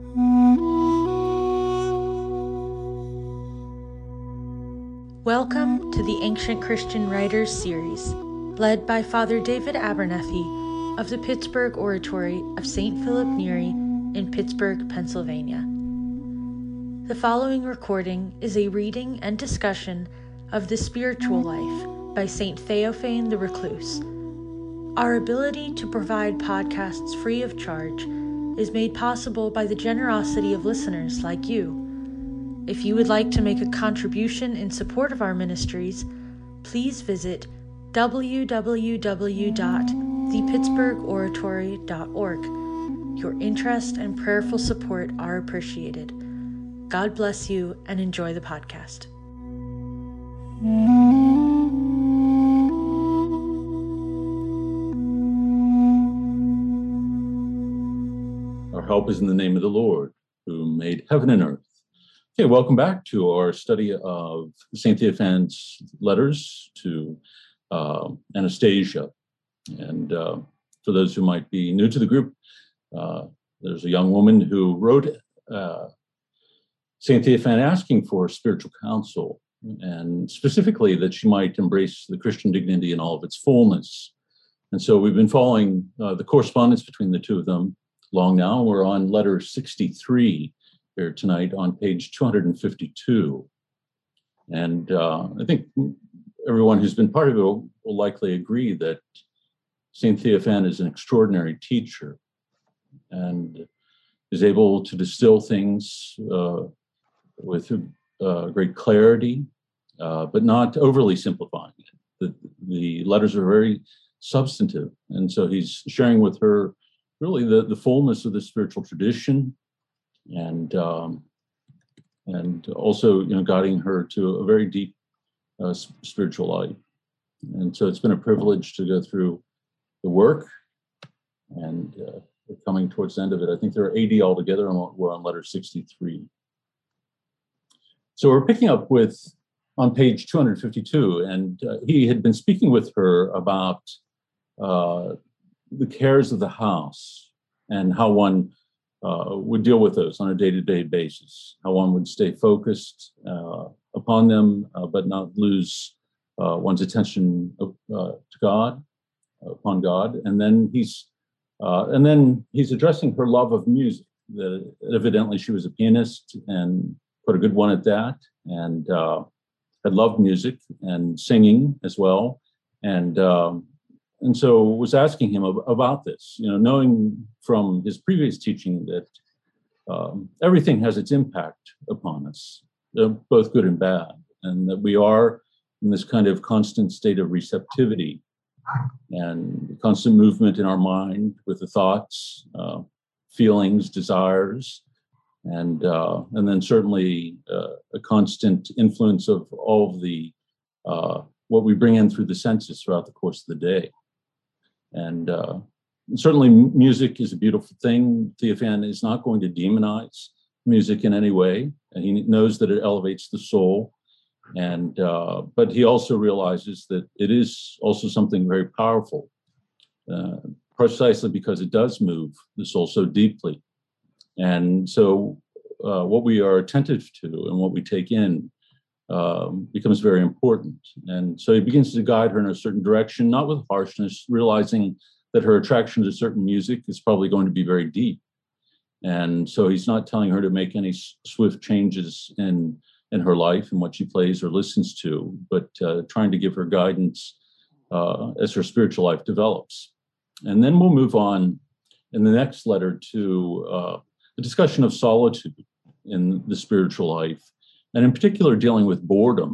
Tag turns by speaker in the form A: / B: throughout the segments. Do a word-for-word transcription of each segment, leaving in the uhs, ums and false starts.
A: Welcome to the Ancient Christian Writers series, led by Father David Abernethy of the Pittsburgh Oratory of Saint Philip Neri in Pittsburgh, Pennsylvania. The following recording is a reading and discussion of The Spiritual Life by Saint Theophane the Recluse. Our ability to provide podcasts free of charge is made possible by the generosity of listeners like you. If you would like to make a contribution in support of our ministries, please visit w w w dot the pittsburgh oratory dot org. Your interest and prayerful support are appreciated. God bless you and enjoy the podcast.
B: Our help is in the name of the Lord, who made heaven and earth. Okay, welcome back to our study of Saint Theophane's letters to uh, Anastasia. And uh, for those who might be new to the group, uh, there's a young woman who wrote uh, Saint Theophane asking for spiritual counsel, and specifically that she might embrace the Christian dignity in all of its fullness. And so we've been following uh, the correspondence between the two of them long now. We're on letter sixty-three here tonight on page two hundred fifty-two. And uh, I think everyone who's been part of it will, will likely agree that Saint Theophane is an extraordinary teacher and is able to distill things uh, with uh, great clarity, uh, but not overly simplifying it. The, the letters are very substantive. And so he's sharing with her really the, the fullness of the spiritual tradition, and um, and also, you know, guiding her to a very deep uh, spiritual life. And so it's been a privilege to go through the work, and uh, we're coming towards the end of it. I think there are eighty altogether, and we're on letter sixty-three. So we're picking up with on page two hundred fifty-two, and uh, he had been speaking with her about uh, the cares of the house and how one uh, would deal with those on a day-to-day basis, how one would stay focused uh, upon them, uh, but not lose uh, one's attention uh, to God, upon God. And then he's uh, and then he's addressing her love of music. That evidently she was a pianist, and put a good one at that, and uh, had loved music and singing as well. And um, And so was asking him about this, you know, knowing from his previous teaching that um, everything has its impact upon us, both good and bad, and that we are in this kind of constant state of receptivity and constant movement in our mind with the thoughts, uh, feelings, desires, and uh, and then certainly uh, a constant influence of all of the uh, what we bring in through the senses throughout the course of the day. And uh, certainly music is a beautiful thing. Theophane is not going to demonize music in any way. And he knows that it elevates the soul. And uh, but he also realizes that it is also something very powerful, uh, precisely because it does move the soul so deeply. And so uh, what we are attentive to and what we take in Um, becomes very important. And so he begins to guide her in a certain direction, not with harshness, realizing that her attraction to certain music is probably going to be very deep. And so he's not telling her to make any swift changes in, in her life and what she plays or listens to, but uh, trying to give her guidance uh, as her spiritual life develops. And then we'll move on in the next letter to uh, the discussion of solitude in the spiritual life, and in particular dealing with boredom,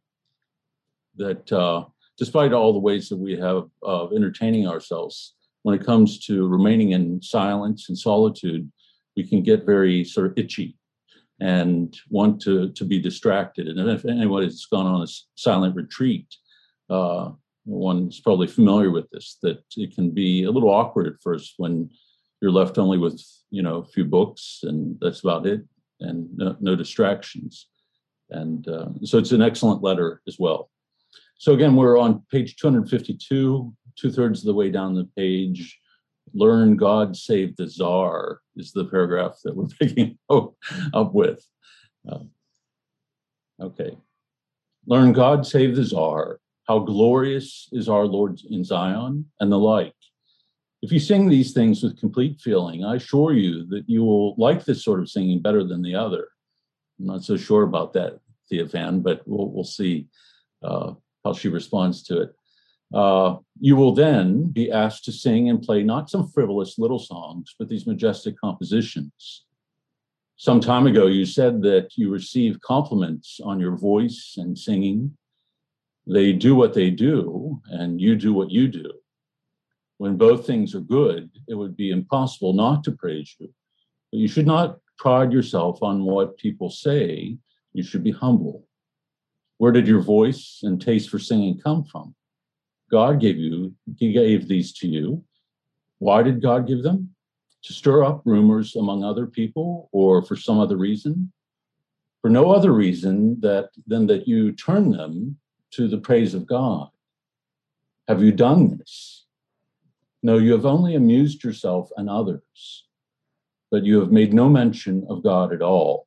B: that uh, despite all the ways that we have of entertaining ourselves, when it comes to remaining in silence and solitude, we can get very sort of itchy and want to, to be distracted. And if anyone has gone on a silent retreat, uh, one's probably familiar with this, that it can be a little awkward at first when you're left only with, you know, a few books, and that's about it, and no, no distractions. And uh, so it's an excellent letter as well. So again, we're on page two hundred fifty-two, two thirds of the way down the page. Learn God Save the Tsar is the paragraph that we're picking up with. Uh, okay. Learn God Save the Tsar, how glorious is our Lord in Zion, and the like. If you sing these things with complete feeling, I assure you that you will like this sort of singing better than the other. I'm not so sure about that, Theophan, but we'll, we'll see uh, how she responds to it. Uh, you will then be asked to sing and play not some frivolous little songs, but these majestic compositions. Some time ago, you said that you receive compliments on your voice and singing. They do what they do, and you do what you do. When both things are good, it would be impossible not to praise you. But you should not pride yourself on what people say. You should be humble. Where did your voice and taste for singing come from? God gave you, he gave these to you. Why did God give them? To stir up rumors among other people, or for some other reason? For no other reason that, than that you turn them to the praise of God. Have you done this? No, you have only amused yourself and others, but you have made no mention of God at all.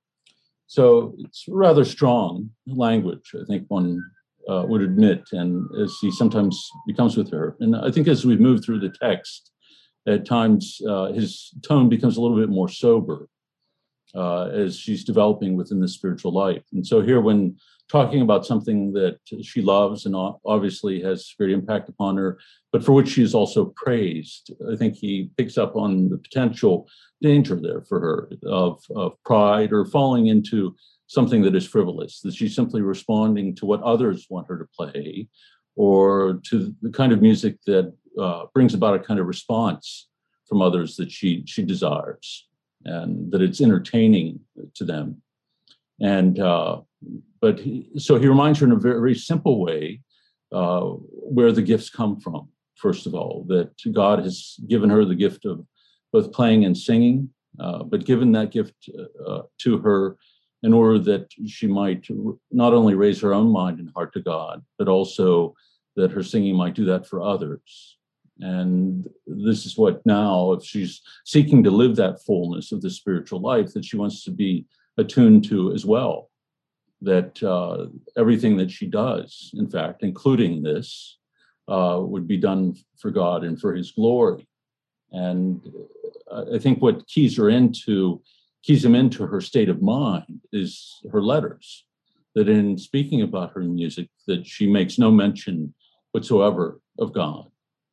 B: So it's rather strong language, I think one uh, would admit, and as he sometimes becomes with her. And I think as we move through the text, at times uh, his tone becomes a little bit more sober uh, as she's developing within the spiritual life. And so here, when talking about something that she loves and obviously has great impact upon her, but for which she is also praised, I think he picks up on the potential danger there for her of, of pride or falling into something that is frivolous, that she's simply responding to what others want her to play, or to the kind of music that uh, brings about a kind of response from others that she she desires, and that it's entertaining to them. And uh, but he, so he reminds her in a very, very simple way uh, where the gifts come from. First of all, that God has given her the gift of both playing and singing, uh, but given that gift uh, to her in order that she might not only raise her own mind and heart to God, but also that her singing might do that for others. And this is what now, if she's seeking to live that fullness of the spiritual life, that she wants to be attuned to as well, that uh, everything that she does, in fact, including this, uh, would be done for God and for his glory. And I think what keys her into, keys him into her state of mind is her letters, that in speaking about her music, that she makes no mention whatsoever of God.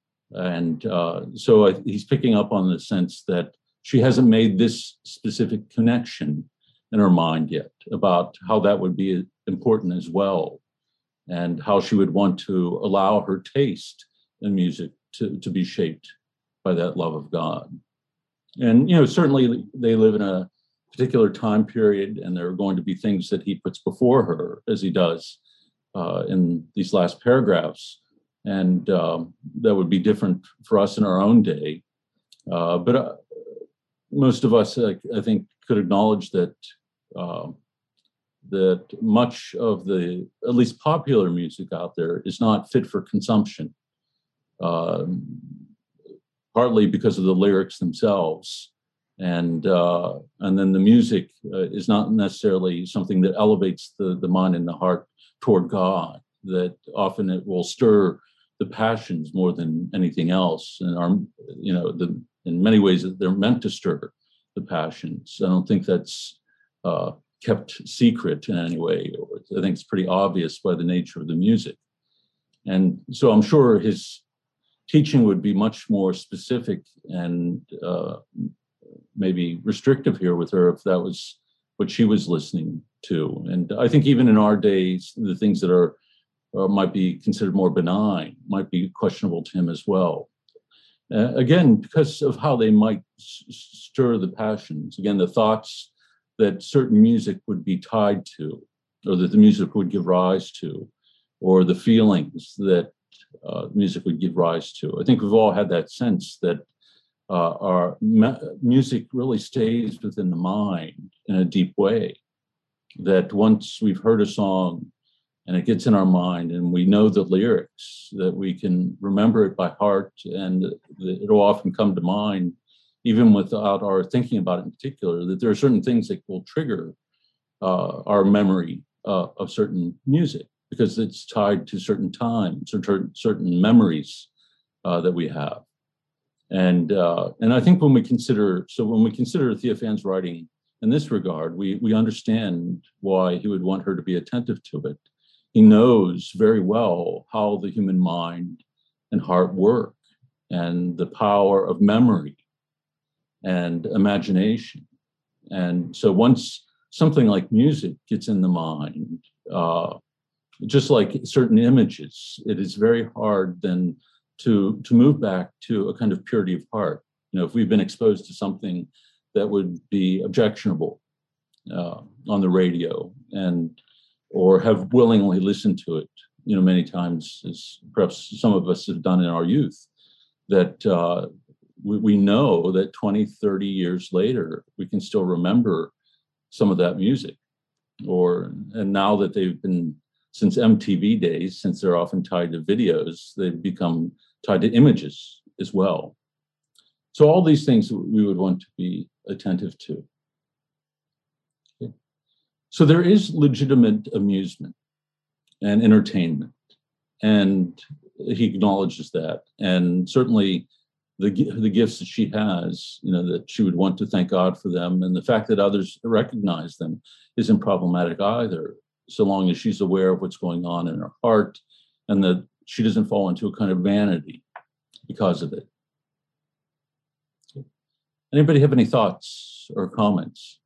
B: And uh, so I, he's picking up on the sense that she hasn't made this specific connection in her mind yet about how that would be important as well, and how she would want to allow her taste in music to, to be shaped by that love of God. And, you know, certainly they live in a particular time period, and there are going to be things that he puts before her, as he does uh, in these last paragraphs. And um, that would be different for us in our own day. Uh, but uh, most of us, uh, I think, could acknowledge that uh, that much of the, at least popular music out there, is not fit for consumption, uh, partly because of the lyrics themselves. And uh, and then the music uh, is not necessarily something that elevates the, the mind and the heart toward God, that often it will stir the passions more than anything else. And are, you know, the, in many ways they're meant to stir the passions. I don't think that's uh, kept secret in any way. I think it's pretty obvious by the nature of the music. And so I'm sure his teaching would be much more specific and uh, maybe restrictive here with her if that was what she was listening to. And I think even in our days, the things that are uh, might be considered more benign might be questionable to him as well. Uh, again, because of how they might s- stir the passions. Again, the thoughts that certain music would be tied to, or that the music would give rise to, or the feelings that uh, music would give rise to. I think we've all had that sense that uh, our ma- music really stays within the mind in a deep way, that once we've heard a song and it gets in our mind, and we know the lyrics, that we can remember it by heart, and it'll often come to mind, even without our thinking about it in particular, that there are certain things that will trigger uh, our memory uh, of certain music, because it's tied to certain times or ter- certain memories uh, that we have. And uh, and I think when we consider, so when we consider Theophane's writing in this regard, we, we understand why he would want her to be attentive to it. He knows very well how the human mind and heart work, and the power of memory and imagination. And so once something like music gets in the mind, uh, just like certain images, it is very hard then to, to move back to a kind of purity of heart. You know, if we've been exposed to something that would be objectionable uh, on the radio, and or have willingly listened to it, you know, many times, as perhaps some of us have done in our youth, that uh, we, we know that twenty, thirty years later, we can still remember some of that music. Or, and now that they've been, since M T V days, since they're often tied to videos, they've become tied to images as well. So all these things we would want to be attentive to. Okay. So there is legitimate amusement and entertainment, and he acknowledges that. And certainly the, the gifts that she has, you know, that she would want to thank God for them, and the fact that others recognize them isn't problematic either, so long as she's aware of what's going on in her heart, and that she doesn't fall into a kind of vanity because of it. Anybody have any thoughts or comments?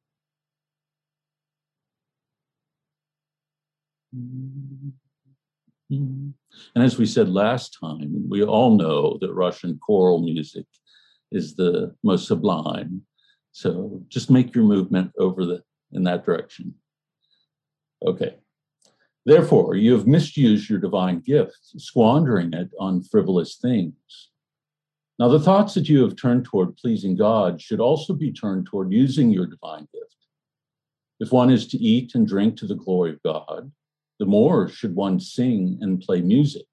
B: And as we said last time, we all know that Russian choral music is the most sublime. So just make your movement over the in that direction. Okay. Therefore, you have misused your divine gift, squandering it on frivolous things. Now, the thoughts that you have turned toward pleasing God should also be turned toward using your divine gift. If one is to eat and drink to the glory of God, the more should one sing and play music.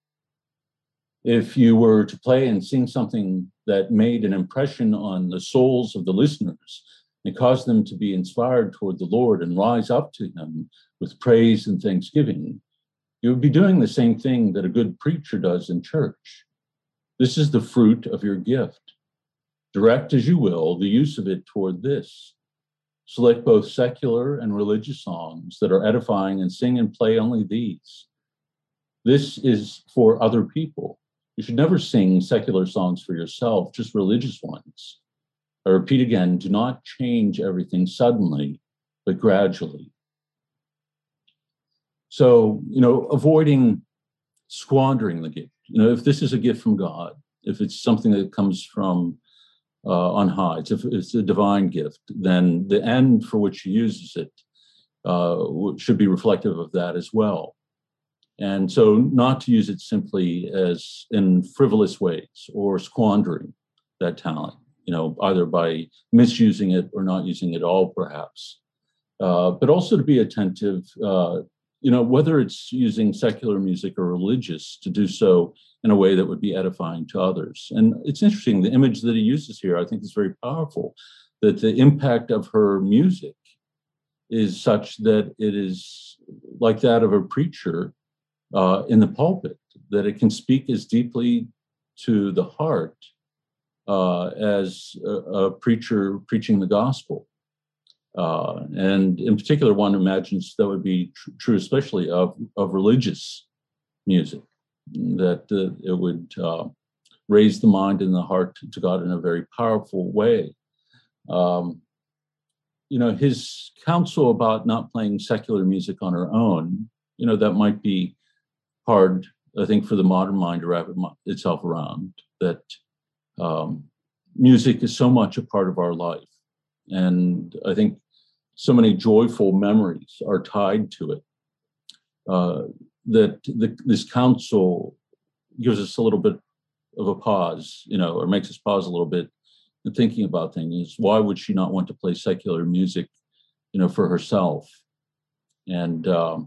B: If you were to play and sing something that made an impression on the souls of the listeners and caused them to be inspired toward the Lord and rise up to him with praise and thanksgiving, you would be doing the same thing that a good preacher does in church. This is the fruit of your gift. Direct as you will the use of it toward this. Select both secular and religious songs that are edifying, and sing and play only these. This is for other people. You should never sing secular songs for yourself, just religious ones. I repeat again, do not change everything suddenly, but gradually. So, you know, avoiding squandering the gift. You know, if this is a gift from God, if it's something that comes from uh, on high, if it's a divine gift, then the end for which he uses it uh, should be reflective of that as well. And so not to use it simply as in frivolous ways or squandering that talent, you know, either by misusing it or not using it at all, perhaps. Uh, but also to be attentive, uh, you know, whether it's using secular music or religious, to do so in a way that would be edifying to others. And it's interesting, the image that he uses here, I think, is very powerful, that the impact of her music is such that it is like that of a preacher uh, in the pulpit, that it can speak as deeply to the heart uh, as a, a preacher preaching the gospel. Uh, and in particular, one imagines that would be tr- true, especially of, of religious music, that uh, it would uh, raise the mind and the heart to, to God in a very powerful way. Um, you know, his counsel about not playing secular music on her own, you know, that might be hard, I think, for the modern mind to wrap itself around, that um, music is so much a part of our life. And I think so many joyful memories are tied to it, uh, that the, this counsel gives us a little bit of a pause, you know, or makes us pause a little bit in thinking about things. Why would she not want to play secular music, you know, for herself? And um,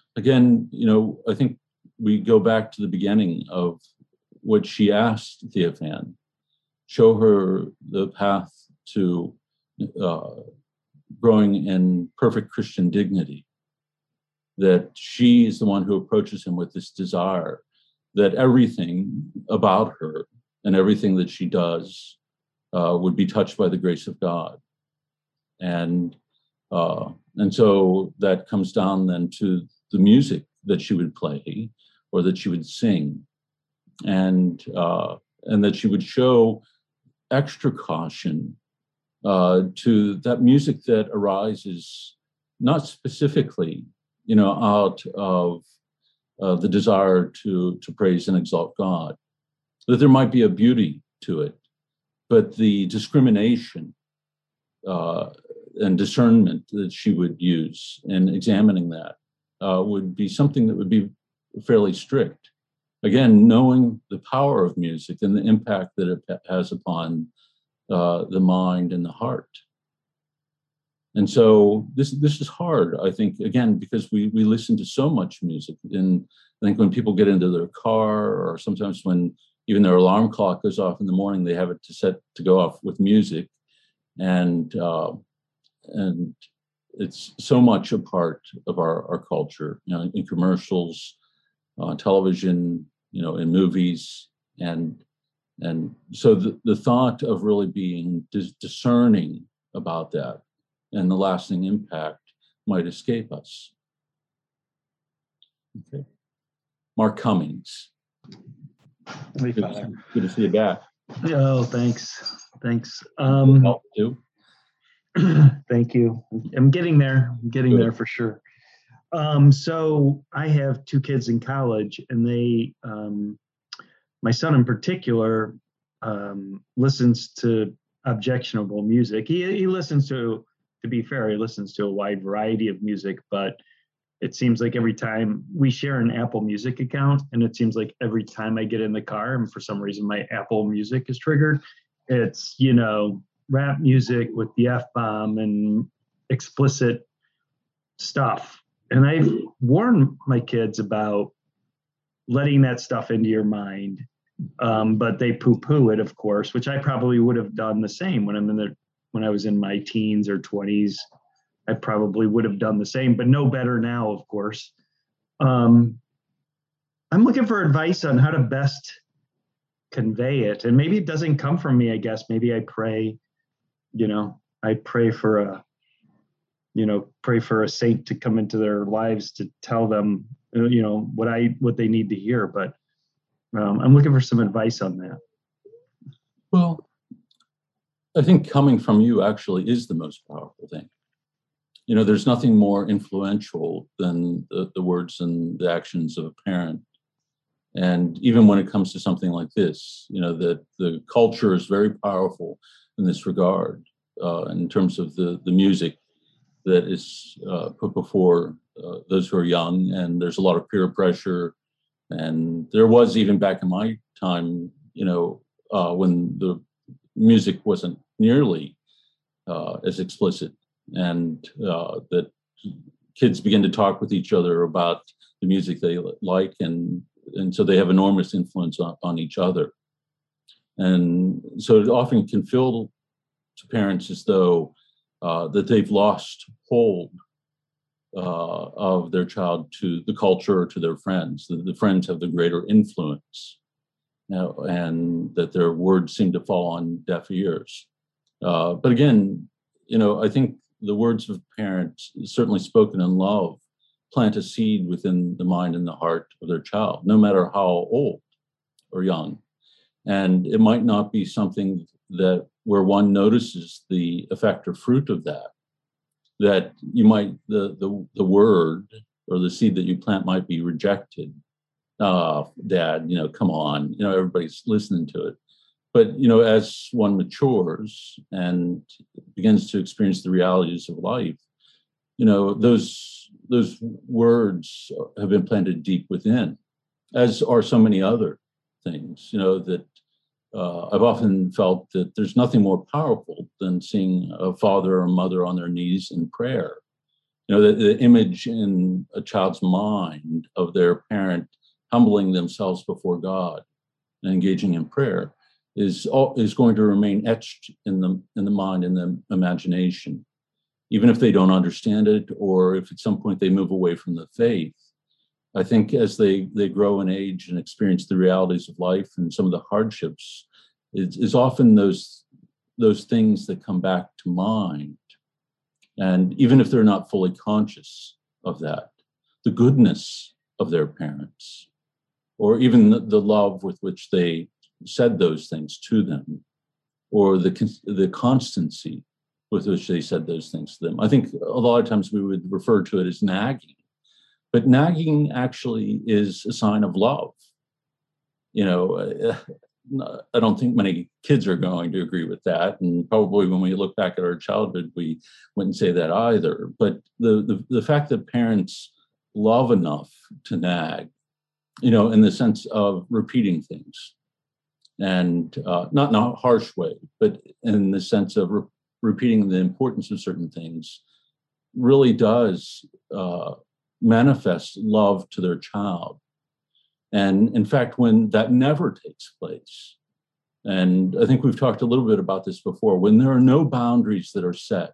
B: again, you know, I think we go back to the beginning of what she asked Theophan, show her the path to uh, growing in perfect Christian dignity, that she is the one who approaches him with this desire that everything about her and everything that she does uh, would be touched by the grace of God. And uh, and so that comes down then to the music that she would play or that she would sing, and uh, and that she would show extra caution uh, to that music that arises not specifically, you know, out of uh, the desire to to praise and exalt God, that there might be a beauty to it, but the discrimination uh, and discernment that she would use in examining that uh, would be something that would be fairly strict. Again, knowing the power of music and the impact that it has upon uh, the mind and the heart. And so this this is hard, I think, again, because we we listen to so much music. And I think when people get into their car, or sometimes when even their alarm clock goes off in the morning, they have it to set to go off with music. And uh, and it's so much a part of our, our culture, you know, in commercials, on television, you know, in movies. And and so the, the thought of really being dis- discerning about that and the lasting impact might escape us. Okay. Mark Cummings.
C: Hey,
B: Good,
C: Father.
B: good to see you back.
C: Oh, thanks. Thanks. Um,
B: Help too.
C: thank you. I'm getting there. I'm getting
B: Good.
C: there for sure. Um, so I have two kids in college, and they, um, my son in particular, um, listens to objectionable music. He he listens to, to be fair, he listens to a wide variety of music, but it seems like every time we share an Apple Music account, and it seems like every time I get in the car, and for some reason my Apple Music is triggered, it's, you know, rap music with the F-bomb and explicit stuff. And I've warned my kids about letting that stuff into your mind, um, but they poo-poo it, of course, which I probably would have done the same when I'm in the when I was in my teens or twenties. I probably would have done the same, but no better now, of course. Um, I'm looking for advice on how to best convey it. And maybe it doesn't come from me, I guess. Maybe I pray, you know, I pray for a, you know, pray for a saint to come into their lives to tell them, you know, what I, what they need to hear. But um, I'm looking for some advice on that.
B: Well, I think coming from you actually is the most powerful thing. You know, there's nothing more influential than the, the words and the actions of a parent. And even when it comes to something like this, you know, that the culture is very powerful in this regard, uh, in terms of the, the music that is uh, put before uh, those who are young. And there's a lot of peer pressure. And there was, even back in my time, you know, uh, when the music wasn't nearly uh, as explicit, and uh, that kids begin to talk with each other about the music they like, and and so they have enormous influence on, on each other. And so it often can feel to parents as though uh, that they've lost hold uh, of their child to the culture or to their friends. The, the friends have the greater influence, you know, and that their words seem to fall on deaf ears. Uh, but again, you know, I think the words of parents, certainly spoken in love, plant a seed within the mind and the heart of their child, no matter how old or young. And it might not be something that where one notices the effect or fruit of that, that you might, the the, the word or the seed that you plant might be rejected. Uh, Dad, you know, come on, you know, everybody's listening to it. But, you know, as one matures and begins to experience the realities of life, you know, those those words have been planted deep within, as are so many other things, you know, that uh, I've often felt that there's nothing more powerful than seeing a father or mother on their knees in prayer You know, the, the image in a child's mind of their parent humbling themselves before God and engaging in prayer is is going to remain etched in the in the mind and the imagination, even if they don't understand it, or if at some point they move away from the faith. I think as they they grow in age and experience the realities of life and some of the hardships, it's, it's often those those things that come back to mind. And even if they're not fully conscious of that, the goodness of their parents, or even the, the love with which they said those things to them, or the the constancy with which they said those things to them. I think a lot of times we would refer to it as nagging, but nagging actually is a sign of love. You know, I don't think many kids are going to agree with that. And probably when we look back at our childhood, we wouldn't say that either. But the, the, the fact that parents love enough to nag, you know, in the sense of repeating things, and uh, not in a harsh way, but in the sense of re- repeating the importance of certain things, really does uh, manifest love to their child. And in fact, when that never takes place, and I think we've talked a little bit about this before, when there are no boundaries that are set,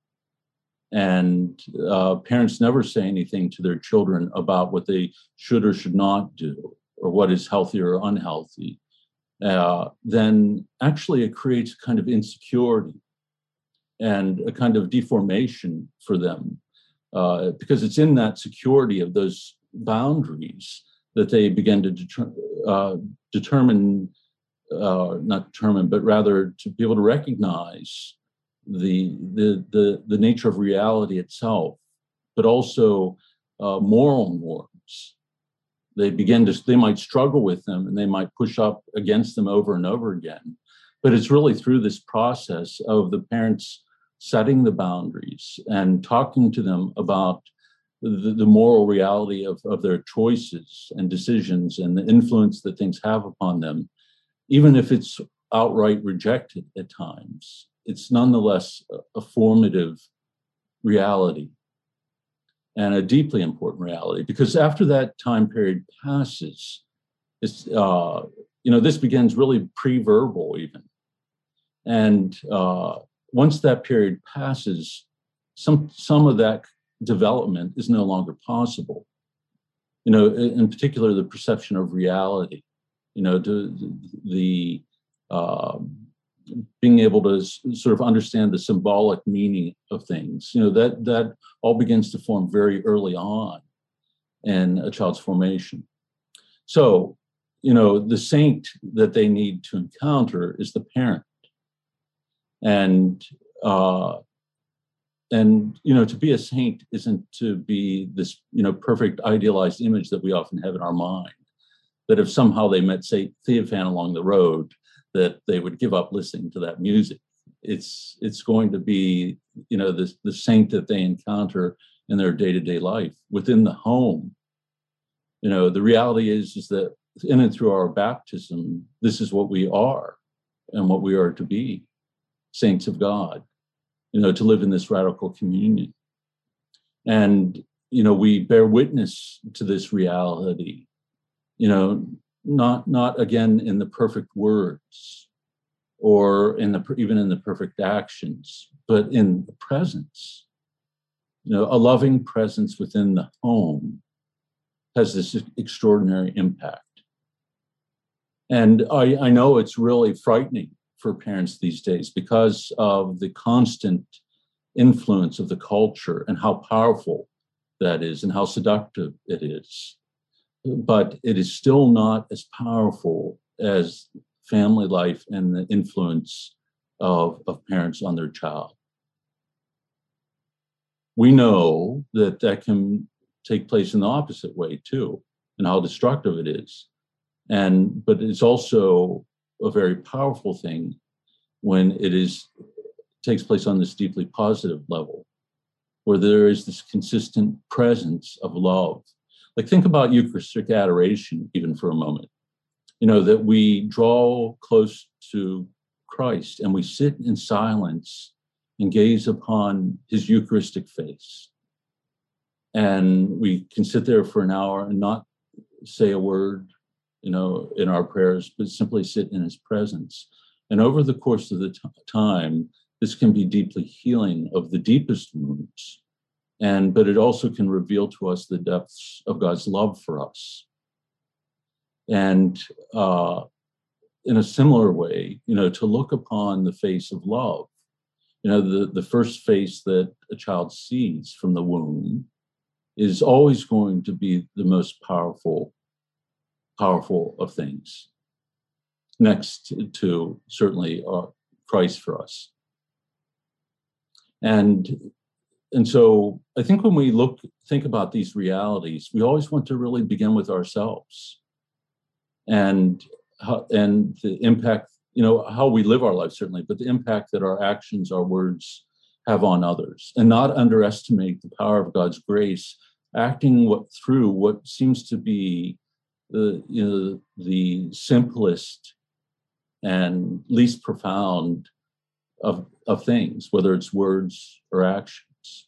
B: and uh, parents never say anything to their children about what they should or should not do, or what is healthy or unhealthy, uh, then actually it creates a kind of insecurity and a kind of deformation for them, uh, because it's in that security of those boundaries that they begin to deter- uh, determine, uh, not determine, but rather to be able to recognize the the the, the nature of reality itself, but also uh, moral norms. They begin to, they might struggle with them and they might push up against them over and over again. But it's really through this process of the parents setting the boundaries and talking to them about the, the moral reality of, of their choices and decisions and the influence that things have upon them, even if it's outright rejected at times, it's nonetheless a, a formative reality and a deeply important reality. Because after that time period passes, it's, uh, you know, this begins really pre-verbal even. And uh, once that period passes, some some of that development is no longer possible. You know, in particular, the perception of reality, you know, the, the uh, being able to s- sort of understand the symbolic meaning of things, you know, that that all begins to form very early on in a child's formation. So, you know, the saint that they need to encounter is the parent. And uh, And, you know, to be a saint isn't to be this, you know, perfect idealized image that we often have in our mind, that if somehow they met, say, Theophan along the road, that they would give up listening to that music. It's it's going to be, you know, the, the saint that they encounter in their day-to-day life within the home. You know, the reality is, is that in and through our baptism, this is what we are and what we are to be, saints of God. You know, to live in this radical communion. And, you know, we bear witness to this reality, you know, not, not again in the perfect words or in the, even in the perfect actions, but in the presence. You know, a loving presence within the home has this extraordinary impact. And I, I know it's really frightening for parents these days because of the constant influence of the culture and how powerful that is and how seductive it is. But it is still not as powerful as family life and the influence of, of parents on their child. We know that that can take place in the opposite way too, and how destructive it is. And but it's also a very powerful thing when it is takes place on this deeply positive level, where there is this consistent presence of love. Like, think about Eucharistic adoration even for a moment. You know, that we draw close to Christ and we sit in silence and gaze upon his Eucharistic face. and we can sit there for an hour and not say a word, you know, in our prayers, but simply sit in his presence. And over the course of the t- time, this can be deeply healing of the deepest wounds. And, but it also can reveal to us the depths of God's love for us. And uh, in a similar way, you know, to look upon the face of love, you know, the, the first face that a child sees from the womb is always going to be the most powerful, powerful of things, next to certainly uh, Christ for us. And And so I think when we look, think about these realities, we always want to really begin with ourselves and, and the impact, you know, how we live our life, certainly, but the impact that our actions, our words have on others, and not underestimate the power of God's grace, acting what, through what seems to be the, you know, the simplest and least profound of, of things, whether it's words or actions.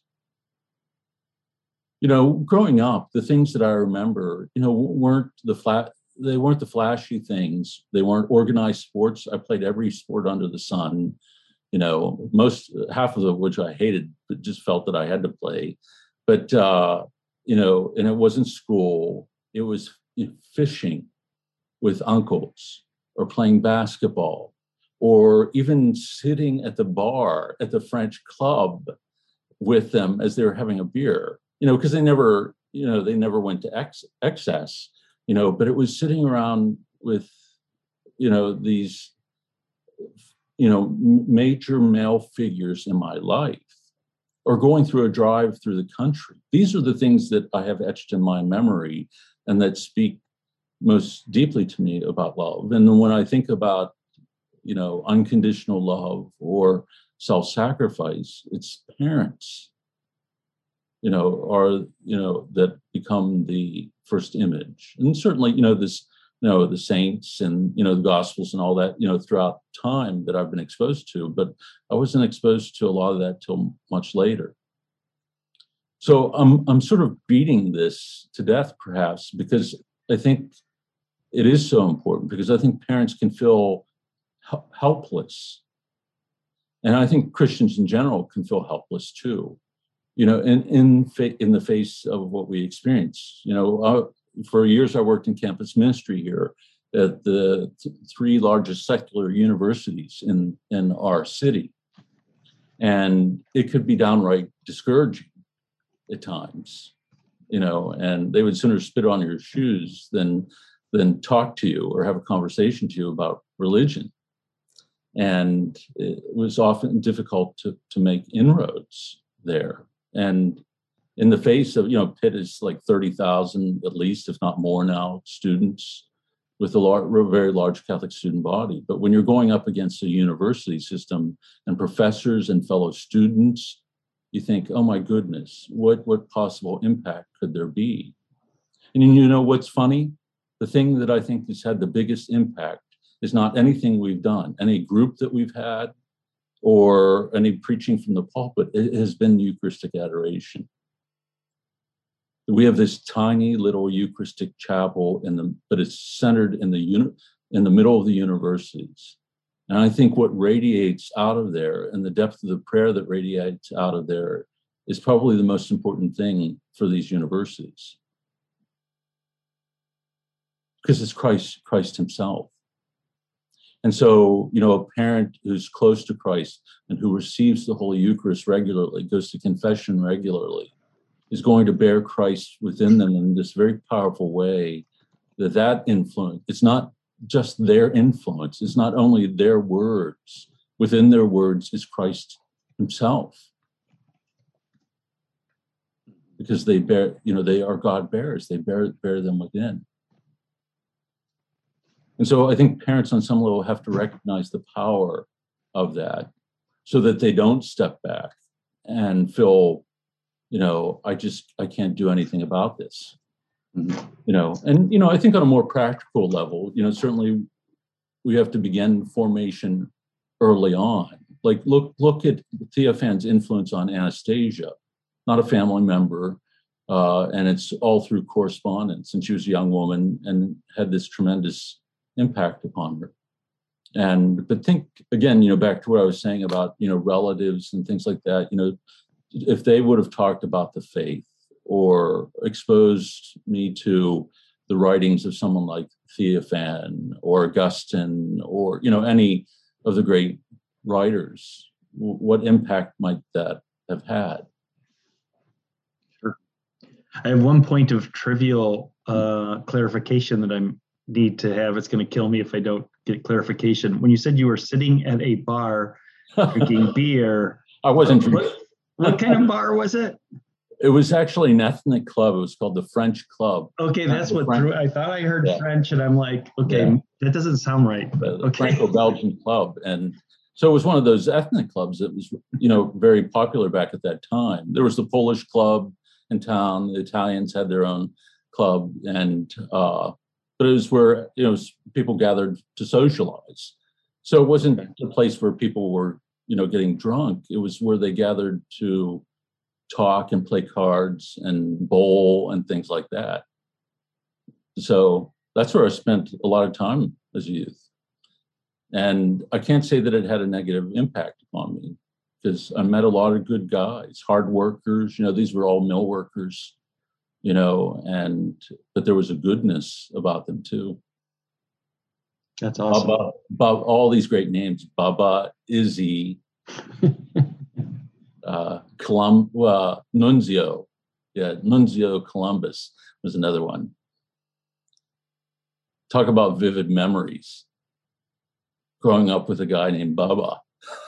B: You know, growing up, the things that I remember, you know, weren't the flat, they weren't the flashy things. They weren't organized sports. I played every sport under the sun, you know, most, half of them, which I hated, but just felt that I had to play. But, uh, you know, and it wasn't school. It was you know, fishing with uncles or playing basketball or even sitting at the bar at the French club with them as they were having a beer. You know, because they never, you know, they never went to ex- excess, you know, but it was sitting around with, you know, these, you know, major male figures in my life, or going through a drive through the country. These are the things that I have etched in my memory and that speak most deeply to me about love. And then when I think about, you know, unconditional love or self-sacrifice, it's parents, you know, are, you know, that become the first image. And certainly, you know, this, you know, the saints and, you know, the Gospels and all that, you know, throughout time that I've been exposed to, but I wasn't exposed to a lot of that till much later. So I'm, I'm sort of beating this to death, perhaps, because I think it is so important, because I think parents can feel h- helpless. And I think Christians in general can feel helpless too. You know, in in, fa- in the face of what we experience. You know, uh, for years I worked in campus ministry here at the th- three largest secular universities in, in our city. And it could be downright discouraging at times, you know, and they would sooner spit on your shoes than, than talk to you or have a conversation to you about religion. And it was often difficult to, to make inroads there. And in the face of, you know, Pitt is like thirty thousand at least, if not more now, students with a large, very large Catholic student body. But when you're going up against a university system and professors and fellow students, you think, oh my goodness, what, what possible impact could there be? And you know what's funny? The thing that I think has had the biggest impact is not anything we've done, any group that we've had, or any preaching from the pulpit. It has been Eucharistic adoration. We have this tiny little Eucharistic chapel in the, but it's centered in the uni, in the middle of the universities. And I think what radiates out of there and the depth of the prayer that radiates out of there is probably the most important thing for these universities. Because it's Christ, Christ himself. And so, you know, a parent who's close to Christ and who receives the Holy Eucharist regularly, goes to confession regularly, is going to bear Christ within them in this very powerful way, that that influence, it's not just their influence, it's not only their words, within their words is Christ himself. Because they bear, you know, they are God bearers, they bear, bear them within. And so I think parents on some level have to recognize the power of that so that they don't step back and feel, you know, I just, I can't do anything about this. Mm-hmm. You know, and, you know, I think on a more practical level, you know, certainly we have to begin formation early on. Like, look, look at Theophan's influence on Anastasia, not a family member, Uh, and it's all through correspondence. And she was a young woman and had this tremendous impact upon her. And but think again, you know, back to what I was saying about, you know, relatives and things like that. You know, if they would have talked about the faith or exposed me to the writings of someone like Theophan or Augustine or, you know, any of the great writers, w- what impact might that have had?
C: Sure. I have one point of trivial uh, clarification that I need to have. It's going to kill me if I don't get clarification. When you said you were sitting at a bar drinking beer,
B: I wasn't
C: what,
B: drinking.
C: what kind of bar was it?
B: It was actually an ethnic club. It was called the French Club.
C: Okay, that's
B: The
C: what
B: French-
C: threw. I thought I heard
B: Yeah.
C: French, and I'm like, okay,
B: Yeah.
C: that doesn't sound right. But
B: the
C: okay,
B: Franco-Belgian club. And so it was one of those ethnic clubs that was, you know, very popular back at that time. There was the Polish club in town. The Italians had their own club. And, uh, but it was where, you know, people gathered to socialize. So it wasn't a place where people were, you know, getting drunk. It was where they gathered to talk and play cards and bowl and things like that. So that's where I spent a lot of time as a youth. And I can't say that it had a negative impact upon me because I met a lot of good guys, hard workers. You know, these were all mill workers, you know, and but there was a goodness about them too.
C: that's awesome.
B: Baba, Baba, all these great names: Baba, Izzy, uh, Colum, uh, Nunzio, yeah, Nunzio Columbus was another one. Talk about vivid memories. Growing up with a guy named Baba.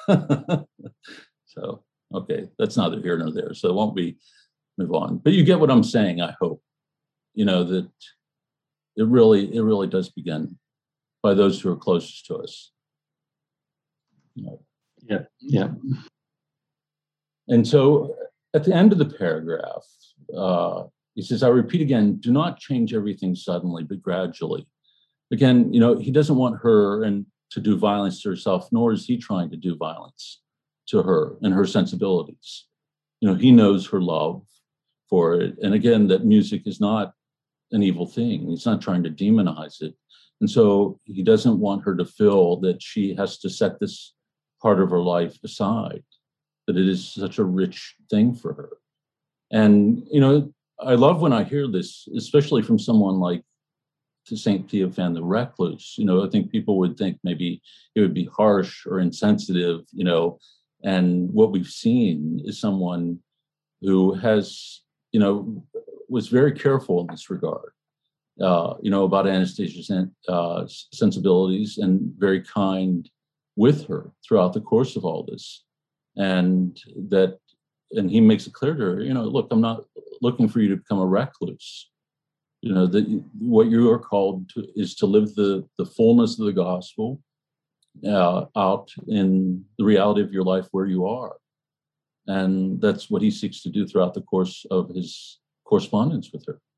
B: So, okay, that's neither here nor there. So it won't be move on. But you get what I'm saying, I hope. You know, that it really, it really does begin by those who are closest to us. You know.
C: Yeah, yeah.
B: And so at the end of the paragraph, uh, he says, I repeat again, do not change everything suddenly, but gradually. Again, you know, he doesn't want her and to do violence to herself, nor is he trying to do violence to her and her sensibilities. You know, he knows her love for it. And again, that music is not an evil thing. He's not trying to demonize it. And so he doesn't want her to feel that she has to set this part of her life aside, that it is such a rich thing for her. And, you know, I love when I hear this, especially from someone like to Saint Theophan the Recluse. You know, I think people would think maybe it would be harsh or insensitive, you know, and what we've seen is someone who has, you know, was very careful in this regard, uh, you know, about Anastasia's uh, sensibilities and very kind with her throughout the course of all this. And that, and he makes it clear to her, you know, look, I'm not looking for you to become a recluse. You know, that what you are called to is to live the, the fullness of the gospel uh, out in the reality of your life where you are. And that's what he seeks to do throughout the course of his correspondence with her.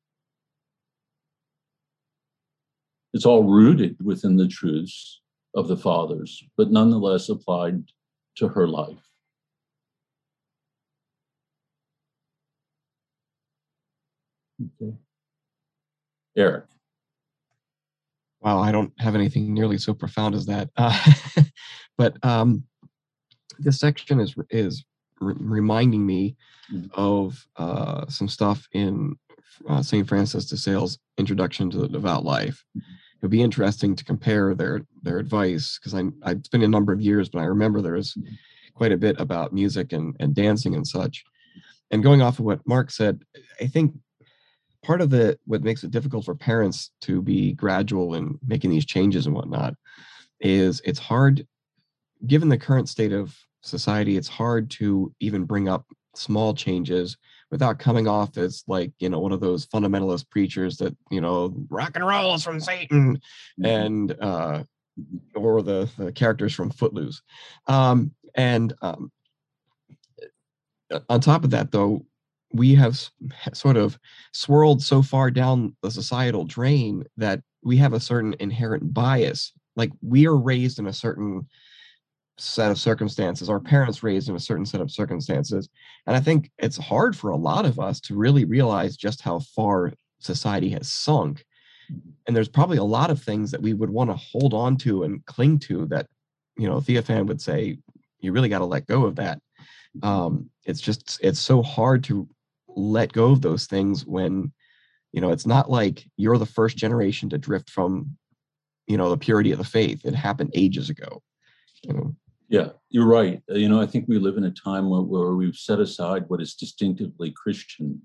B: It's all rooted within the truths of the fathers, but nonetheless applied to her life. Okay. Eric.
D: Wow, I don't have anything nearly so profound as that. Uh, but um, this section is is re- reminding me
B: Mhm.
D: of uh, some stuff in uh, Saint Francis de Sales' Introduction to the Devout Life.
B: Mhm.
D: It would be interesting to compare their their advice, because I I- it's been a number of years, but I remember there was
B: Mhm.
D: quite a bit about music and, and dancing and such. And going off of what Mark said, I think part of the what makes it difficult for parents to be gradual in making these changes and whatnot is it's hard, given the current state of society, it's hard to even bring up small changes without coming off as like, you know, one of those fundamentalist preachers that, you know, rock and roll is from Satan,
B: Mhm.
D: and uh or the, the characters from Footloose. Um and um on top of that, though, we have s- sort of swirled so far down the societal drain that we have a certain inherent bias. Like, we are raised in a certain set of circumstances. Our parents raised in a certain set of circumstances. And I think it's hard for a lot of us to really realize just how far society has sunk. And there's probably a lot of things that we would want to hold on to and cling to that, you know, Theophan would say, you really got to let go of that. Um, it's just, it's so hard to let go of those things when, you know, it's not like you're the first generation to drift from, you know, the purity of the faith. It happened ages ago, you know.
B: Yeah, you're right. Uh, You know, I think we live in a time where, where we've set aside what is distinctively Christian.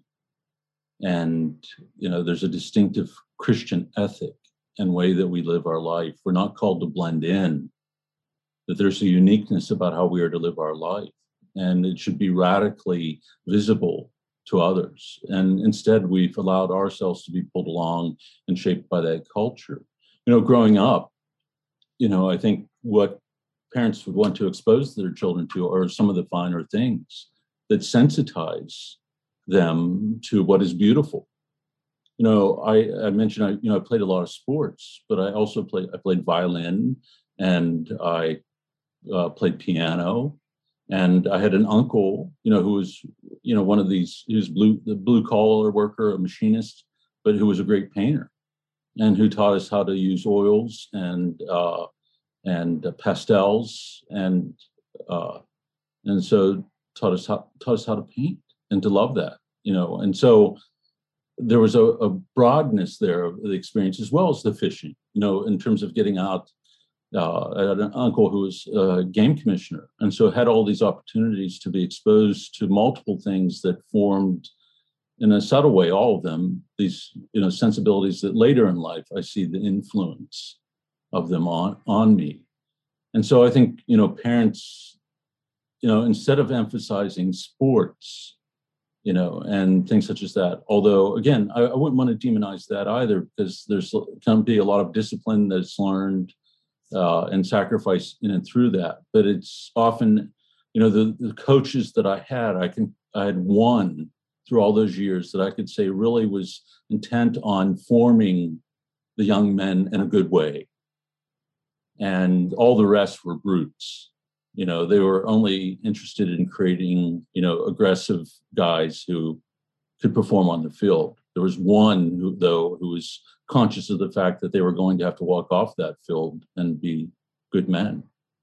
B: And, you know, there's a distinctive Christian ethic and way that we live our life. We're not called to blend in, that there's a uniqueness about how we are to live our life. And it should be radically visible to others. And instead, we've allowed ourselves to be pulled along and shaped by that culture. You know, growing up, you know, I think what parents would want to expose their children to are some of the finer things that sensitize them to what is beautiful. You know, I, I mentioned I, you know, I played a lot of sports, but I also played I played violin, and I uh, played piano, and I had an uncle, you know, who was, you know, one of these, he was blue the blue collar worker, a machinist, but who was a great painter, and who taught us how to use oils and uh, and uh, pastels, and uh, and so taught us how taught us how to paint and to love that, you know. And so there was a, a broadness there of the experience, as well as the fishing, you know, in terms of getting out. Uh, I had an uncle who was a game commissioner, and so had all these opportunities to be exposed to multiple things that formed, in a subtle way, all of them, these, you know, sensibilities that later in life I see the influence of them on, on me. And so I think, you know, parents, you know, instead of emphasizing sports, you know, and things such as that, although, again, I, I wouldn't want to demonize that either, because there's can be a lot of discipline that's learned uh, and sacrifice in and through that. But it's often, you know, the, the coaches that I had, I can, I had one through all those years that I could say really was intent on forming the young men in a good way. And all the rest were brutes. You know, they were only interested in creating, you know, aggressive guys who could perform on the field. There was one who, though, who was conscious of the fact that they were going to have to walk off that field and be good men.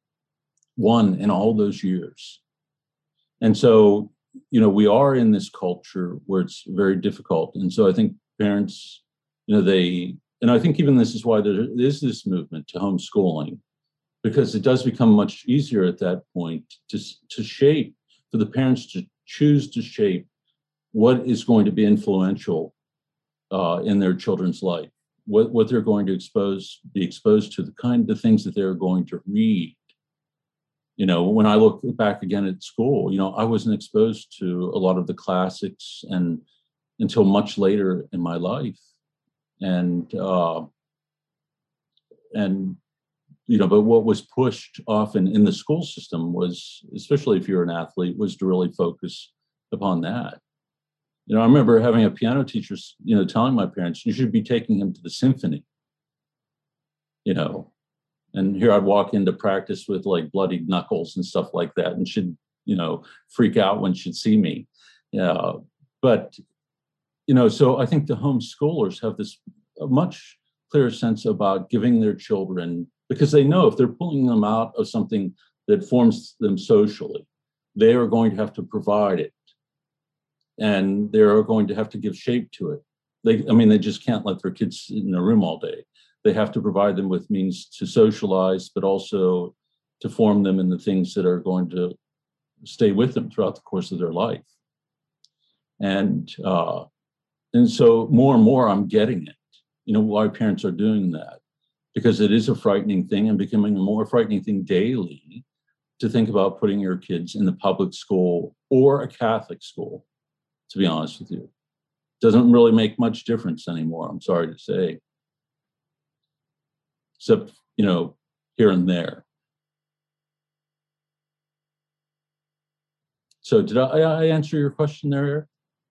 B: One in all those years. And so, you know, we are in this culture where it's very difficult. And so I think parents, you know, they, and I think even this is why there is this movement to homeschooling, because it does become much easier at that point to, to shape, for the parents to choose to shape what is going to be influential uh, in their children's life, what, what they're going to expose, be exposed to, the kind of things that they're going to read. You know, when I look back again at school, you know, I wasn't exposed to a lot of the classics and until much later in my life. And, uh, and, you know, but what was pushed often in the school system was, especially if you're an athlete, was to really focus upon that. You know, I remember having a piano teacher, you know, telling my parents, you should be taking him to the symphony, you know, and here I'd walk into practice with like bloodied knuckles and stuff like that, and she'd, you know, freak out when she'd see me. Yeah, but, you know, so I think the homeschoolers have this a much clearer sense about giving their children, because they know if they're pulling them out of something that forms them socially, they are going to have to provide it. And they're going to have to give shape to it. They, I mean, they just can't let their kids sit in a room all day. They have to provide them with means to socialize, but also to form them in the things that are going to stay with them throughout the course of their life. And uh, and so more and more I'm getting it, you know, why parents are doing that, because it is a frightening thing, and becoming a more frightening thing daily to think about putting your kids in the public school or a Catholic school, to be honest with you. Doesn't really make much difference anymore, I'm sorry to say. Except, you know, here and there. So did I, I answer your question there, Eric?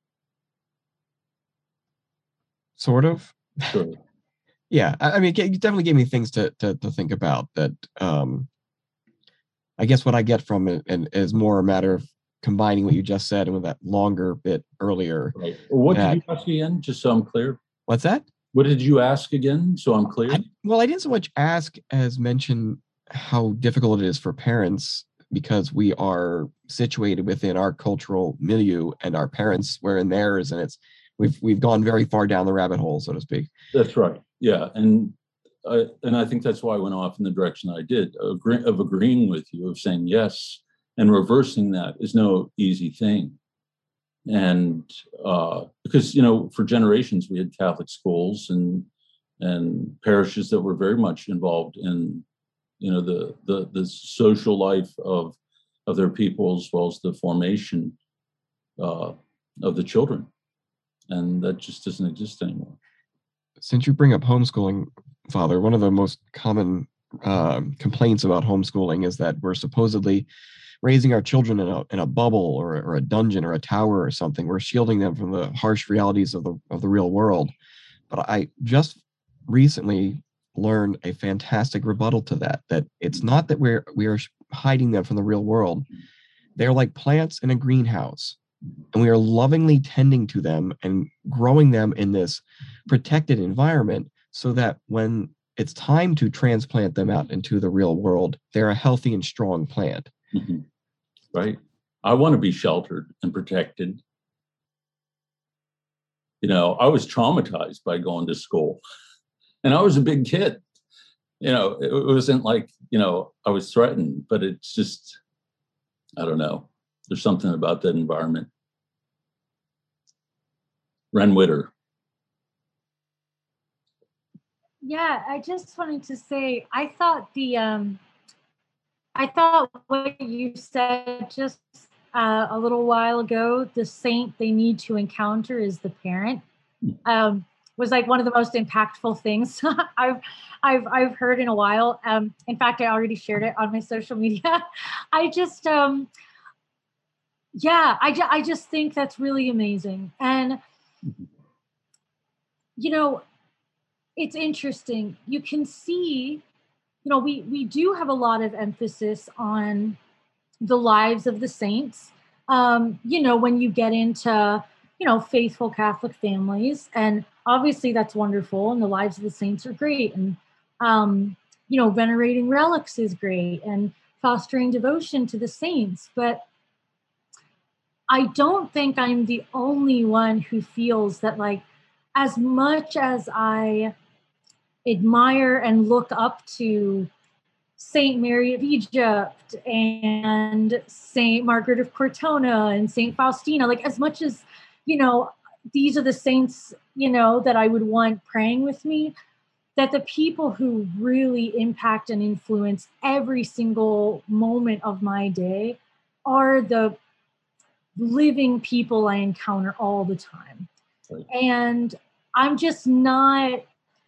D: Sort of.
B: Sure.
D: Yeah, I, I mean, you definitely gave me things to, to to think about. That um, I guess what I get from it and is more a matter of combining what you just said and with that longer bit earlier.
B: Right. What
D: that,
B: did you ask again? Just so I'm clear.
D: What's that?
B: What did you ask again? So I'm clear.
D: I, well, I didn't so much ask as mention how difficult it is for parents because we are situated within our cultural milieu and our parents were in theirs, and it's we've we've gone very far down the rabbit hole, so to speak.
B: That's right. Yeah, and uh, and I think that's why I went off in the direction I did, agree, of agreeing with you, of saying yes, and reversing that is no easy thing. And uh, because, you know, for generations we had Catholic schools and and parishes that were very much involved in, you know, the the the social life of of their people as well as the formation uh, of the children, and that just doesn't exist anymore.
D: Since you bring up homeschooling, Father, one of the most common uh, complaints about homeschooling is that we're supposedly raising our children in a in a bubble or, or a dungeon or a tower or something. We're shielding them from the harsh realities of the of the real world. But I just recently learned a fantastic rebuttal to that, that it's not that we're we are hiding them from the real world. They're like plants in a greenhouse, and we are lovingly tending to them and growing them in this protected environment so that when it's time to transplant them out into the real world, they're a healthy and strong plant.
B: Mm-hmm. Right. I want to be sheltered and protected. You know, I was traumatized by going to school, and I was a big kid. You know, it wasn't like, you know, I was threatened, but it's just, I don't know. There's something about that environment. Ren Witter.
E: Yeah, I just wanted to say, I thought the, um, I thought what you said just uh, a little while ago, the saint they need to encounter is the parent, um, was like one of the most impactful things I've I've I've heard in a while. Um, in fact, I already shared it on my social media. I just, um, yeah, I, ju- I just think that's really amazing. And, you know, it's interesting. You can see, you know, we, we do have a lot of emphasis on the lives of the saints. Um, you know, when you get into, you know, faithful Catholic families, and obviously that's wonderful, and the lives of the saints are great. And, um, you know, venerating relics is great, and fostering devotion to the saints. But I don't think I'm the only one who feels that, like, as much as I admire and look up to Saint Mary of Egypt and Saint Margaret of Cortona and Saint Faustina, like, as much as, you know, these are the saints, you know, that I would want praying with me, that the people who really impact and influence every single moment of my day are the living people I encounter all the time.
B: Right.
E: And I'm just not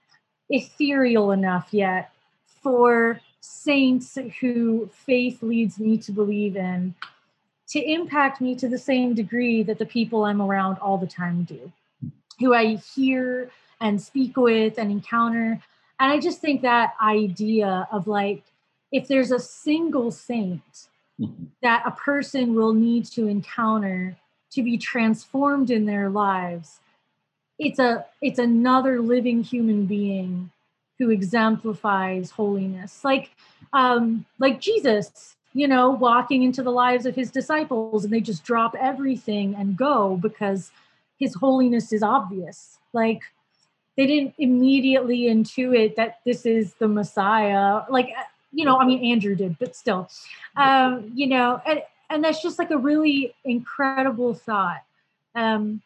E: ethereal enough yet for saints who faith leads me to believe in to impact me to the same degree that the people I'm around all the time do, who I hear and speak with and encounter. And I just think that idea of, like, if there's a single saint mm-hmm. that a person will need to encounter to be transformed in their lives, it's a it's another living human being who exemplifies holiness, like um, like Jesus, you know, walking into the lives of his disciples, and they just drop everything and go because his holiness is obvious. Like, they didn't immediately intuit that this is the Messiah. Like, you know, I mean, Andrew did, but still, um, you know, and, and that's just like a really incredible thought. Um,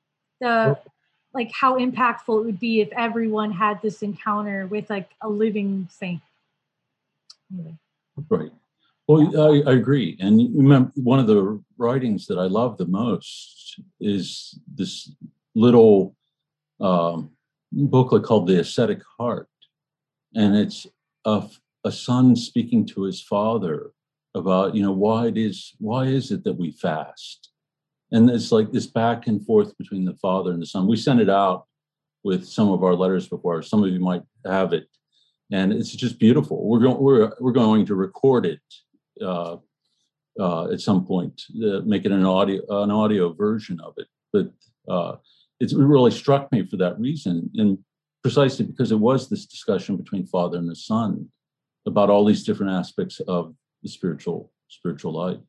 E: the like how impactful it would be if everyone had this encounter with, like, a living saint. Anyway.
B: Right. Well, I, I agree. And you remember, one of the writings that I love the most is this little um, booklet called The Ascetic Heart. And it's a, a son speaking to his father about, you know, why it is, why is it that we fast? And it's like this back and forth between the father and the son. We sent it out with some of our letters before. Some of you might have it, and it's just beautiful. We're going we're we're going to record it uh, uh, at some point, uh, make it an audio an audio version of it. But uh, it really struck me for that reason, and precisely because it was this discussion between Father and the Son about all these different aspects of the spiritual spiritual life.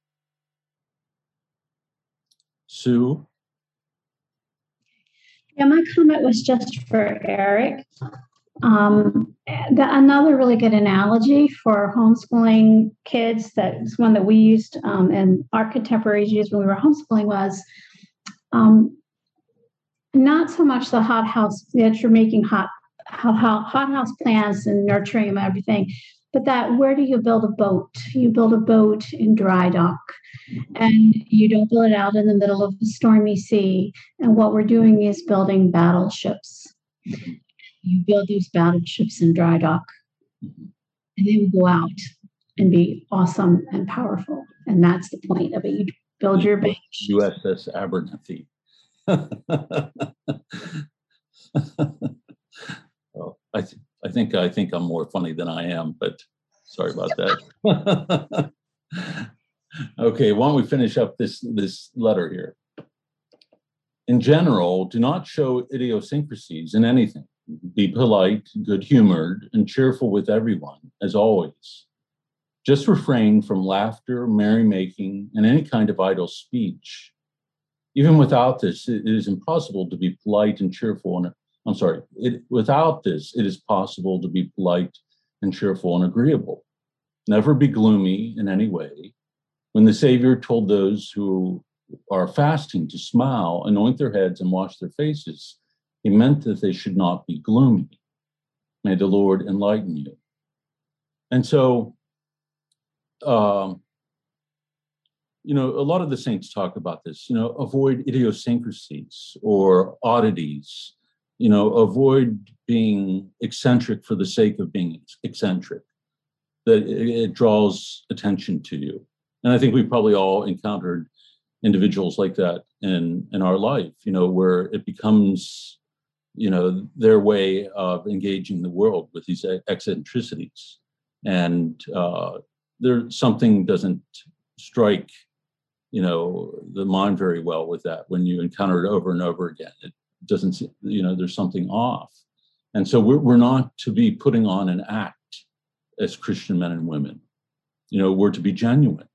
B: Sue?
F: Yeah, my comment was just for Eric. Um, the, another really good analogy for homeschooling kids, that's one that we used um, and our contemporaries used when we were homeschooling, was um, not so much the hot house that you're making hot, hot, hot house plants and nurturing them and everything, but that where do you build a boat? You build a boat in dry dock, and you don't build it out in the middle of a stormy sea. And what we're doing is building battleships. You build these battleships in dry dock, and they will go out and be awesome and powerful. And that's the point of it. You build your battleships.
B: U S S Abernathy. Oh, I, th- I think I think I'm more funny than I am, but sorry about that. Okay, why don't we finish up this this letter here? In general, do not show idiosyncrasies in anything. Be polite, good-humored, and cheerful with everyone, as always. Just refrain from laughter, merrymaking, and any kind of idle speech. Even without this, it is impossible to be polite and cheerful. And I'm sorry, it, without this, it is possible to be polite and cheerful and agreeable. Never be gloomy in any way. When the Savior told those who are fasting to smile, anoint their heads, and wash their faces, he meant that they should not be gloomy. May the Lord enlighten you. And so, um, you know, a lot of the saints talk about this, you know, avoid idiosyncrasies or oddities, you know, avoid being eccentric for the sake of being eccentric, that it, it draws attention to you. And I think we've probably all encountered individuals like that in, in our life, you know, where it becomes, you know, their way of engaging the world with these eccentricities. And uh, there something doesn't strike, you know, the mind very well with that when you encounter it over and over again. It doesn't, you know, there's something off. And so we're, we're not to be putting on an act as Christian men and women. You know, we're to be genuine.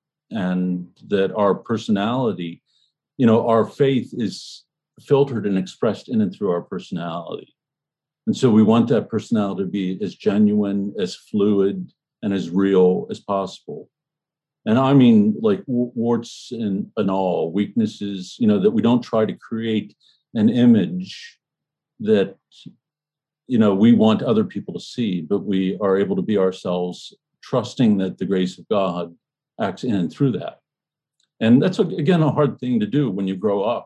B: And that our personality, you know, our faith is filtered and expressed in and through our personality. And so we want that personality to be as genuine, as fluid, and as real as possible. And I mean, like warts and, and all, weaknesses, you know, that we don't try to create an image that, you know, we want other people to see, but we are able to be ourselves, trusting that the grace of God acts in and through that. And that's, again, a hard thing to do when you grow up.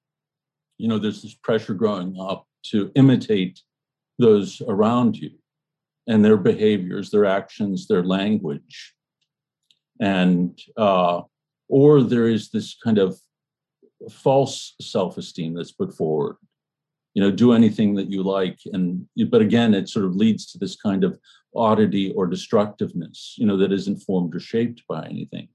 B: You know, there's this pressure growing up to imitate those around you and their behaviors, their actions, their language. And, uh, or there is this kind of false self-esteem that's put forward, you know, do anything that you like. And, but again, it sort of leads to this kind of oddity or destructiveness, you know, that isn't formed or shaped by anything.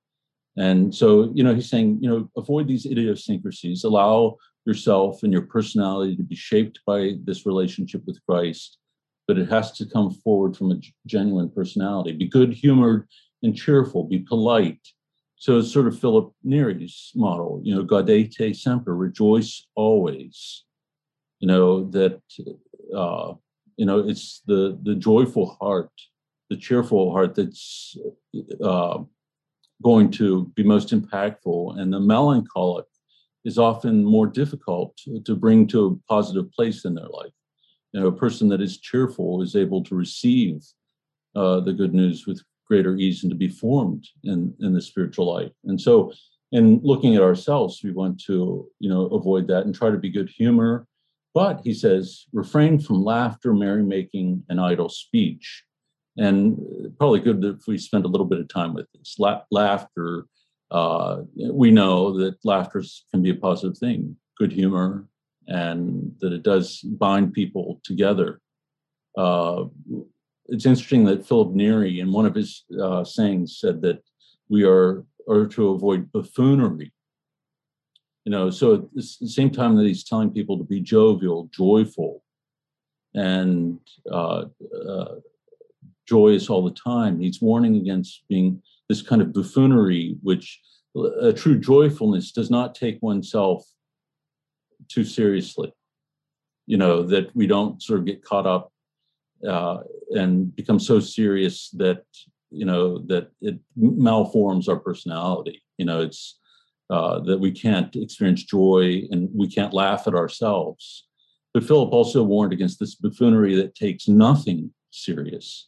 B: And so, you know, he's saying, you know, avoid these idiosyncrasies, allow yourself and your personality to be shaped by this relationship with Christ, but it has to come forward from a genuine personality. Be good-humored and cheerful, be polite. So it's sort of Philip Neri's model, you know, gaudete semper, rejoice always. You know, that, uh, you know, it's the, the joyful heart, the cheerful heart that's uh, going to be most impactful. And the melancholic is often more difficult to, to bring to a positive place in their life. You know, a person that is cheerful is able to receive uh, the good news with greater ease and to be formed in, in the spiritual life. And so in looking at ourselves, we want to, you know, avoid that and try to be good humor. But he says, refrain from laughter, merrymaking, and idle speech. And probably good if we spend a little bit of time with this. La- laughter, uh, we know that laughter can be a positive thing, good humor, and that it does bind people together. Uh, it's interesting that Philip Neri, in one of his uh, sayings, said that we are, are to avoid buffoonery. You know, so at the same time that he's telling people to be jovial, joyful, and uh, uh, joyous all the time, he's warning against being this kind of buffoonery, which a true joyfulness does not take oneself too seriously. You know, that we don't sort of get caught up uh, and become so serious that, you know, that it malforms our personality. You know, it's uh, that we can't experience joy and we can't laugh at ourselves. But Philip also warned against this buffoonery that takes nothing serious.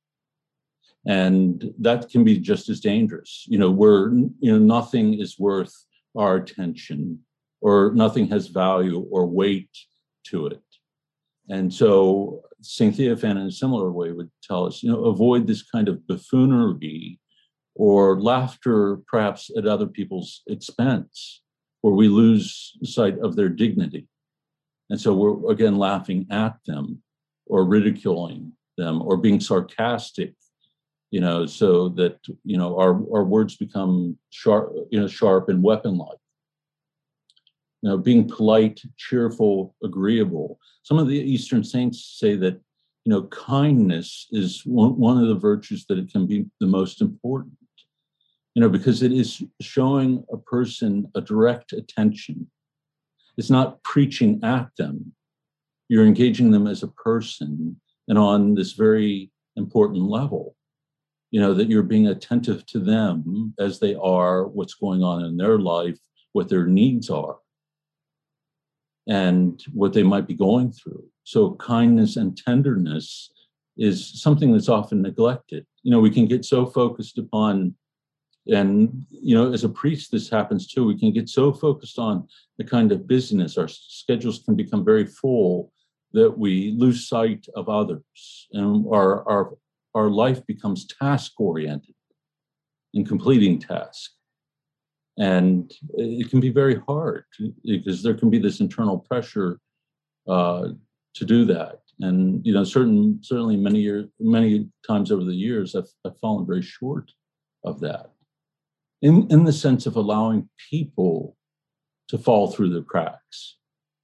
B: And that can be just as dangerous. You know, where, you know, nothing is worth our attention, or nothing has value or weight to it. And so Saint Theophan, in a similar way, would tell us, you know, avoid this kind of buffoonery or laughter, perhaps at other people's expense, where we lose sight of their dignity. And so we're, again, laughing at them or ridiculing them or being sarcastic, you know, so that, you know, our, our words become sharp, you know, sharp and weapon-like. You know, being polite, cheerful, agreeable. Some of the Eastern saints say that, you know, kindness is one, one of the virtues that it can be the most important, you know, because it is showing a person a direct attention. It's not preaching at them. You're engaging them as a person and on this very important level, you know, that you're being attentive to them as they are, what's going on in their life, what their needs are, and what they might be going through. So kindness and tenderness is something that's often neglected. You know, we can get so focused upon, and, you know, as a priest, this happens too, we can get so focused on the kind of business, our schedules can become very full, that we lose sight of others, and our, our, our life becomes task-oriented in completing tasks. And it can be very hard because there can be this internal pressure uh, to do that. And, you know, certain, certainly many years, many times over the years, I've, I've fallen very short of that. In, in the sense of allowing people to fall through the cracks.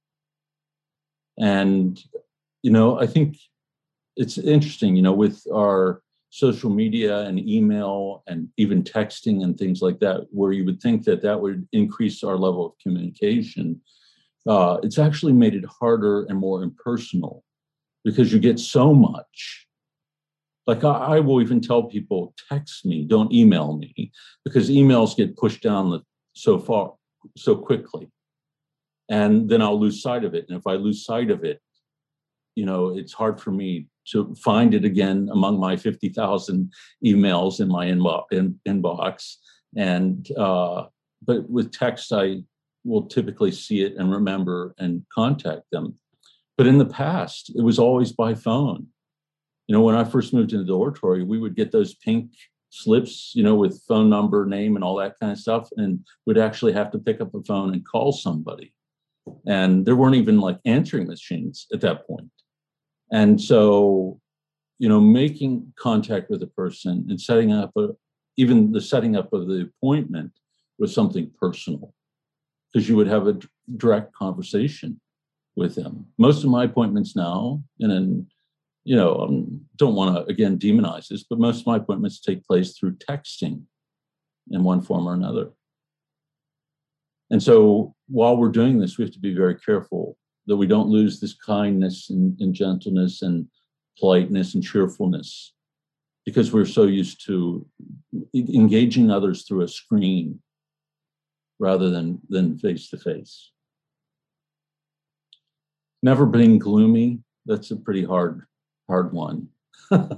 B: And, you know, I think it's interesting, you know, with our social media and email and even texting and things like that, where you would think that that would increase our level of communication, uh, it's actually made it harder and more impersonal because you get so much. Like I, I will even tell people, text me, don't email me, because emails get pushed down the, so far, so quickly. And then I'll lose sight of it. And if I lose sight of it, you know, it's hard for me to find it again among my fifty thousand emails in my inbox. In, inbox. And, uh, but with text, I will typically see it and remember and contact them. But in the past, it was always by phone. You know, when I first moved into the oratory, we would get those pink slips, you know, with phone number, name, and all that kind of stuff, and we'd actually have to pick up a phone and call somebody. And there weren't even like answering machines at that point. And so, you know, making contact with a person and setting up a, even the setting up of the appointment was something personal, because you would have a d- direct conversation with them. Most of my appointments now, and then, you know, I don't want to, again, demonize this, but most of my appointments take place through texting in one form or another. And so while we're doing this, we have to be very careful that we don't lose this kindness and, and gentleness and politeness and cheerfulness, because we're so used to engaging others through a screen rather than, than face to face. Never being gloomy, that's a pretty hard, hard one. uh,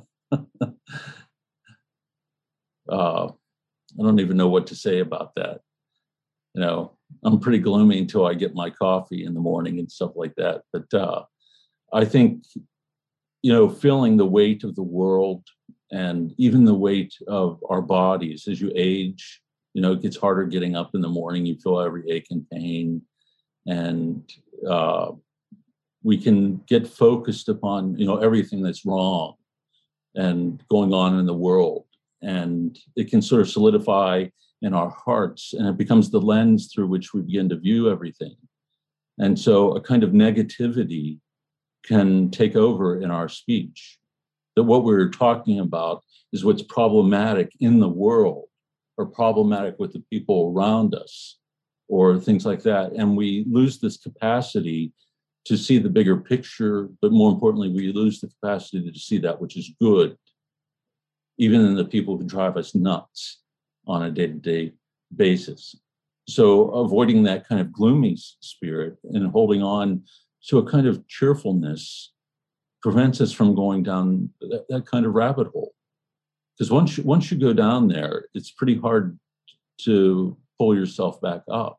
B: I don't even know what to say about that. You know, I'm pretty gloomy until I get my coffee in the morning and stuff like that. But uh, I think, you know, feeling the weight of the world and even the weight of our bodies as you age, you know, it gets harder getting up in the morning. You feel every ache and pain. And uh, we can get focused upon, you know, everything that's wrong and going on in the world. And it can sort of solidify in our hearts, and it becomes the lens through which we begin to view everything. And so a kind of negativity can take over in our speech. That what we're talking about is what's problematic in the world, or problematic with the people around us, or things like that. And we lose this capacity to see the bigger picture, but more importantly, we lose the capacity to see that which is good, even in the people who drive us nuts on a day-to-day basis. So avoiding that kind of gloomy spirit and holding on to a kind of cheerfulness prevents us from going down that, that kind of rabbit hole. Because once you, once you go down there, it's pretty hard to pull yourself back up.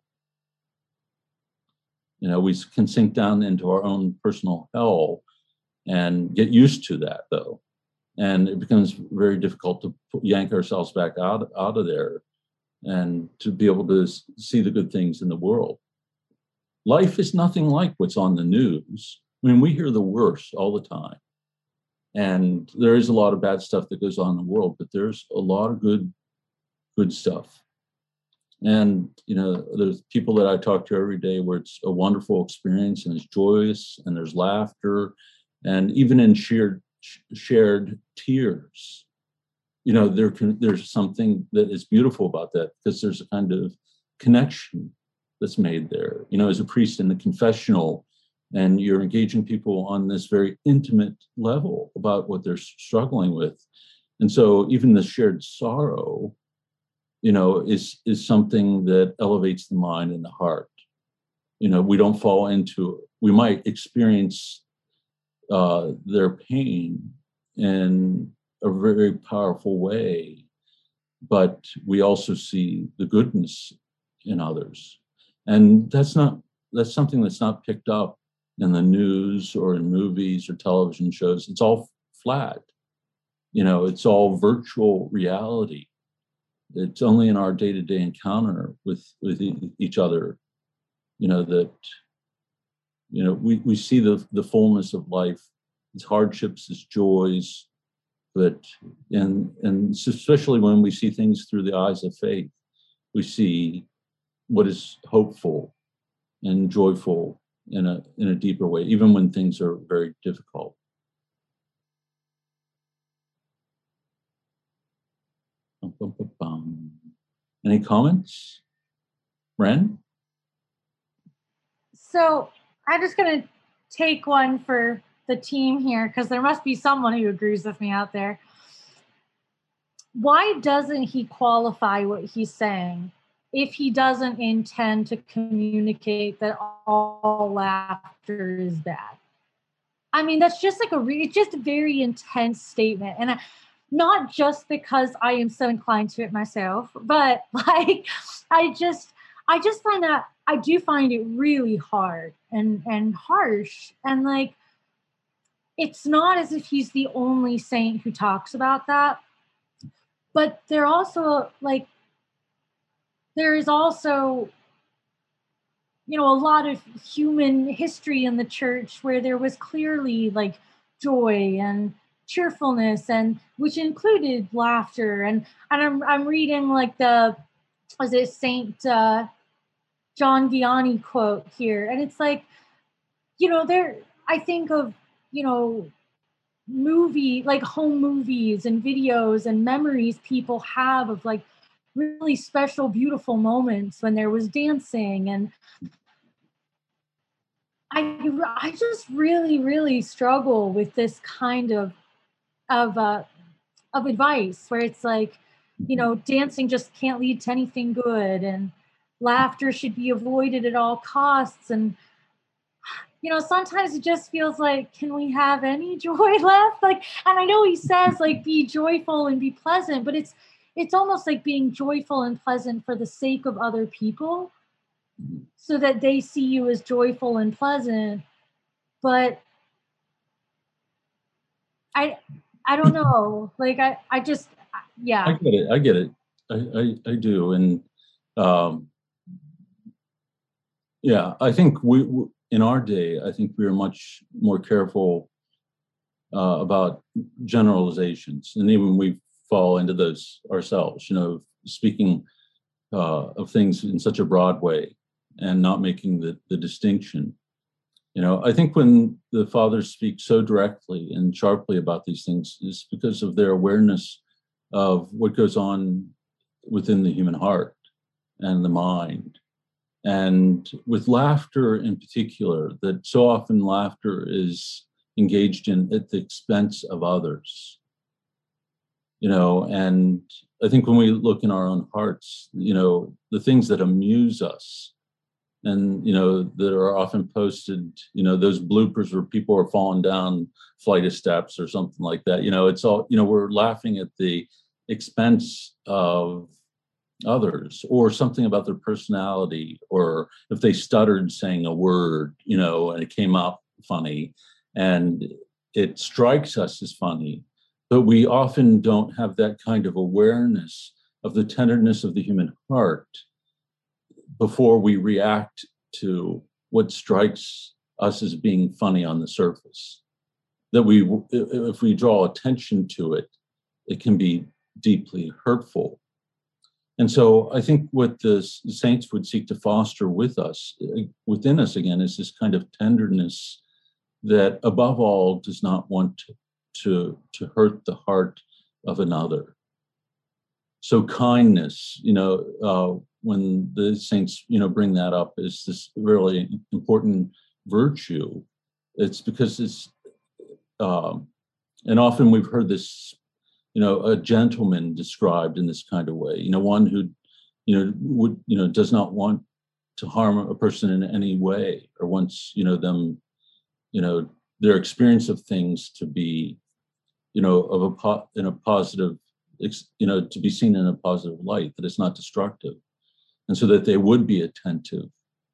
B: You know, we can sink down into our own personal hell and get used to that, though. And it becomes very difficult to yank ourselves back out, out of there and to be able to see the good things in the world. Life is nothing like what's on the news. I mean, we hear the worst all the time. And there is a lot of bad stuff that goes on in the world, but there's a lot of good, good stuff. And, you know, there's people that I talk to every day where it's a wonderful experience and it's joyous and there's laughter, and even in shared, shared tears, you know, there can, there's something that is beautiful about that, because there's a kind of connection that's made there. You know, as a priest in the confessional, and you're engaging people on this very intimate level about what they're struggling with. And so even the shared sorrow, you know, is, is something that elevates the mind and the heart. You know, we don't fall into, we might experience uh, their pain in a very powerful way, but we also see the goodness in others. And that's not, that's something that's not picked up in the news or in movies or television shows. It's all flat. You know, it's all virtual reality. It's only in our day-to-day encounter with, with each other, you know, that, you know, we, we see the, the fullness of life, its hardships, its joys, but, and, and especially when we see things through the eyes of faith, we see what is hopeful and joyful in a, in a deeper way, even when things are very difficult. Any comments? Ren?
E: So I'm just going to take one for the team here, because there must be someone who agrees with me out there. Why doesn't he qualify what he's saying if he doesn't intend to communicate that all laughter is bad? I mean, that's just like a re- just a very intense statement. And I, not just because I am so inclined to it myself, but like, I just, I just find that, I do find it really hard and, and harsh. And like, it's not as if he's the only saint who talks about that, but they're also like, there is also, you know, a lot of human history in the church where there was clearly like joy and cheerfulness, and which included laughter. And and I'm I'm reading like the, was it Saint uh, John Vianney quote here, and it's like, you know, there, I think of, you know, movie, like home movies and videos and memories people have of like really special, beautiful moments when there was dancing. And I, I just really, really struggle with this kind of, of, uh, of advice where it's like, you know, dancing just can't lead to anything good, and laughter should be avoided at all costs. And, you know, sometimes it just feels like, can we have any joy left? Like, and I know he says like, be joyful and be pleasant, but it's, it's almost like being joyful and pleasant for the sake of other people, so that they see you as joyful and pleasant. But I, I don't know. Like, I, I just, yeah.
B: I get it. I get it. I, I, I do. And um, yeah, I think we, in our day, I think we are much more careful uh, about generalizations, and even we fall into those ourselves, you know, speaking uh, of things in such a broad way and not making the, the distinction. You know, I think when the fathers speak so directly and sharply about these things is because of their awareness of what goes on within the human heart and the mind. And with laughter in particular, that so often laughter is engaged in at the expense of others. You know, and I think when we look in our own hearts, you know, the things that amuse us and, you know, that are often posted, you know, those bloopers where people are falling down flight of steps or something like that, you know, it's all, you know, we're laughing at the expense of others or something about their personality, or if they stuttered saying a word, you know, and it came out funny and it strikes us as funny. But we often don't have that kind of awareness of the tenderness of the human heart before we react to what strikes us as being funny on the surface. That we, if we draw attention to it, it can be deeply hurtful. And so I think what the saints would seek to foster with us, within us again, is this kind of tenderness that above all does not want to, to, to hurt the heart of another. So kindness, you know, uh, when the saints, you know, bring that up as this really important virtue, it's because it's, um, and often we've heard this, you know, a gentleman described in this kind of way, you know, one who, you know, would, you know, does not want to harm a person in any way, or wants, you know, them, you know, their experience of things to be, you know, of a po- in a positive, you know, to be seen in a positive light, that it's not destructive. And so that they would be attentive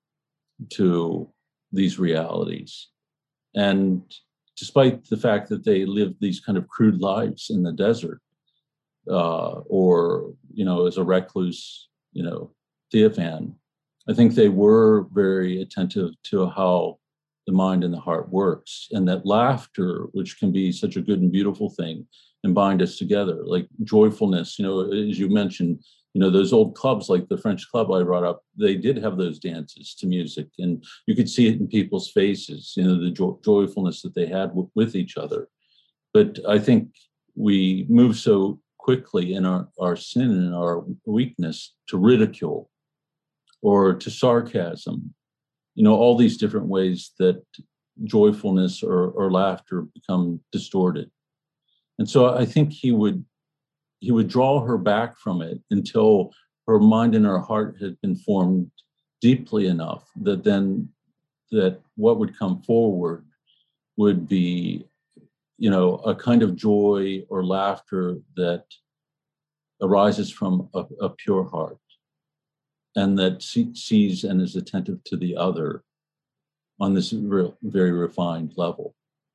B: to these realities. And despite the fact that they lived these kind of crude lives in the desert, uh, or, you know, as a recluse, you know, Theophan, I think they were very attentive to how the mind and the heart works, and that laughter, which can be such a good and beautiful thing and bind us together, like joyfulness, you know, as you mentioned, you know, those old clubs like the French club I brought up, they did have those dances to music, and you could see it in people's faces, you know, the jo- joyfulness that they had w- with each other. But I think we move so quickly in our, our sin and our weakness to ridicule or to sarcasm, you know, all these different ways that joyfulness or, or laughter become distorted. And so I think he would he would draw her back from it until her mind and her heart had been formed deeply enough that then that what would come forward would be, you know, a kind of joy or laughter that arises from a, a pure heart, and that see, sees and is attentive to the other on this re- very refined level.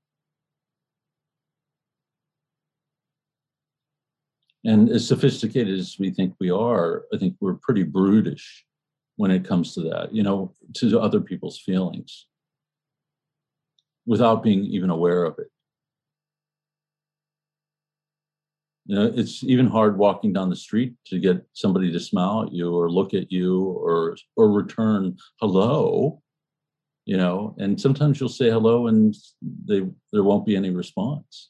B: And as sophisticated as we think we are, I think we're pretty brutish when it comes to that, you know, to other people's feelings, without being even aware of it. You know, it's even hard walking down the street to get somebody to smile at you or look at you or or return hello, you know, and sometimes you'll say hello and they there won't be any response.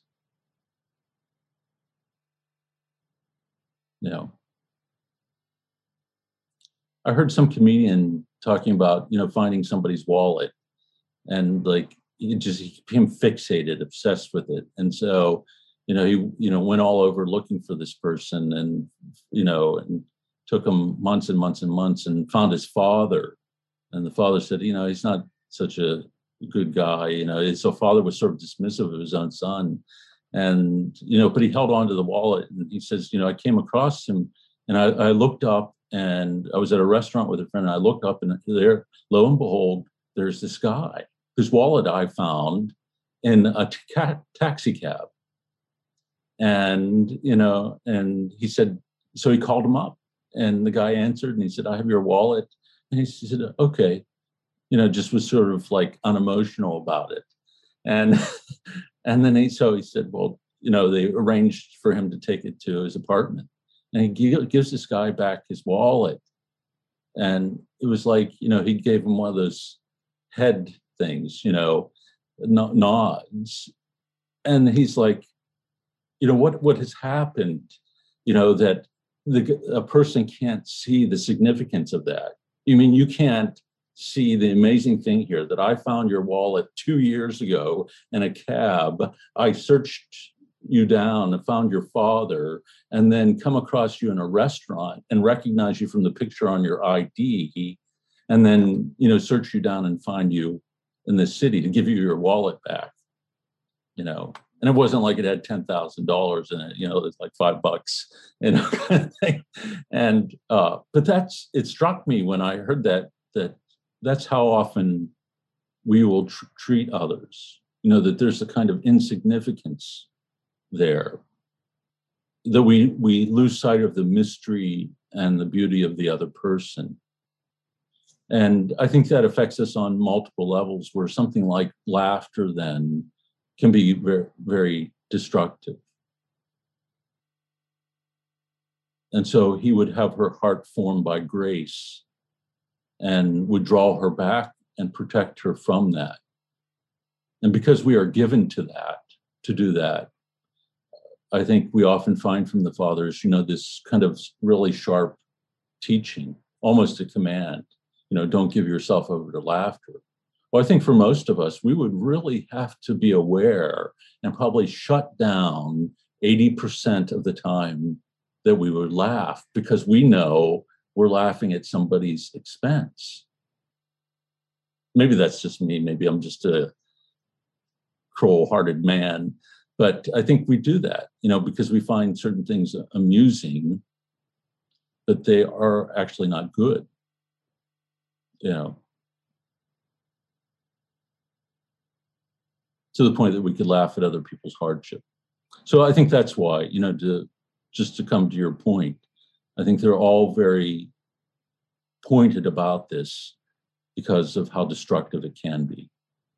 B: You know, I heard some comedian talking about, you know, finding somebody's wallet, and like he just he became fixated, obsessed with it. And so, you know, he, you know, went all over looking for this person, and, you know, and took him months and months and months, and found his father. And the father said, you know, he's not such a good guy, you know. So father was sort of dismissive of his own son. And, you know, but he held on to the wallet, and he says, you know, I came across him, and I, I looked up, and I was at a restaurant with a friend, and I looked up, and there, lo and behold, there's this guy whose wallet I found in a ta- taxi cab. And, you know, and he said, so he called him up, and the guy answered, and he said, I have your wallet. And he said, okay, you know, just was sort of like unemotional about it. And and then he so he said, well, you know, they arranged for him to take it to his apartment, and he gi- gives this guy back his wallet, and it was like, you know, he gave him one of those head things, you know, no- nods, and he's like, you know, what what has happened, you know, that the a person can't see the significance of that. You mean you can't see the amazing thing here that I found your wallet two years ago in a cab. I searched you down and found your father, and then come across you in a restaurant and recognize you from the picture on your I D, and then, you know, search you down and find you in the city to give you your wallet back, you know. And it wasn't like it had ten thousand dollars in it, you know, it's like five bucks, you know, kind of thing. And, uh, but that's, it struck me when I heard that, that that's how often we will tr- treat others, you know, that there's a kind of insignificance there, that we, we lose sight of the mystery and the beauty of the other person. And I think that affects us on multiple levels, where something like laughter then can be very, very destructive. And so he would have her heart formed by grace and would draw her back and protect her from that. And because we are given to that, to do that, I think we often find from the fathers, you know, this kind of really sharp teaching, almost a command, you know, don't give yourself over to laughter. Well, I think for most of us, we would really have to be aware and probably shut down eighty percent of the time that we would laugh, because we know we're laughing at somebody's expense. Maybe that's just me. Maybe I'm just a cruel-hearted man. But I think we do that, you know, because we find certain things amusing, but they are actually not good, you know. To the point that we could laugh at other people's hardship. So I think that's why, you know, to just to come to your point, I think they're all very pointed about this because of how destructive it can be.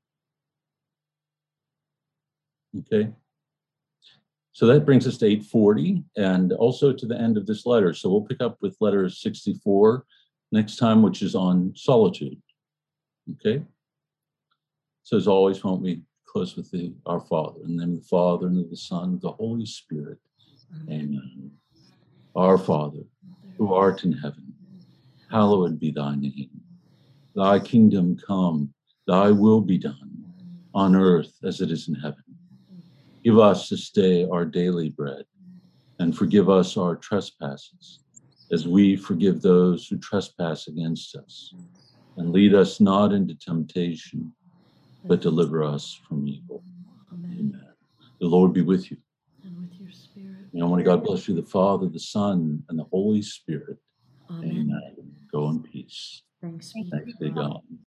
B: Okay. So that brings us to eight forty and also to the end of this letter. So we'll pick up with letter sixty-four next time, which is on solitude. Okay. So as always, won't we close with the Our Father, in the name of the Father, and of the Son, and of the Holy Spirit. Amen. Our Father, who art in heaven, hallowed be thy name. Thy kingdom come, thy will be done, on earth as it is in heaven. Give us this day our daily bread, and forgive us our trespasses, as we forgive those who trespass against us. And lead us not into temptation, but deliver us from evil. Amen. The Lord be with you.
G: And with your spirit.
B: And Almighty God bless you, the Father, the Son, and the Holy Spirit.
G: Amen.
B: Amen. Go in peace.
G: Thanks be
B: Thanks be to God.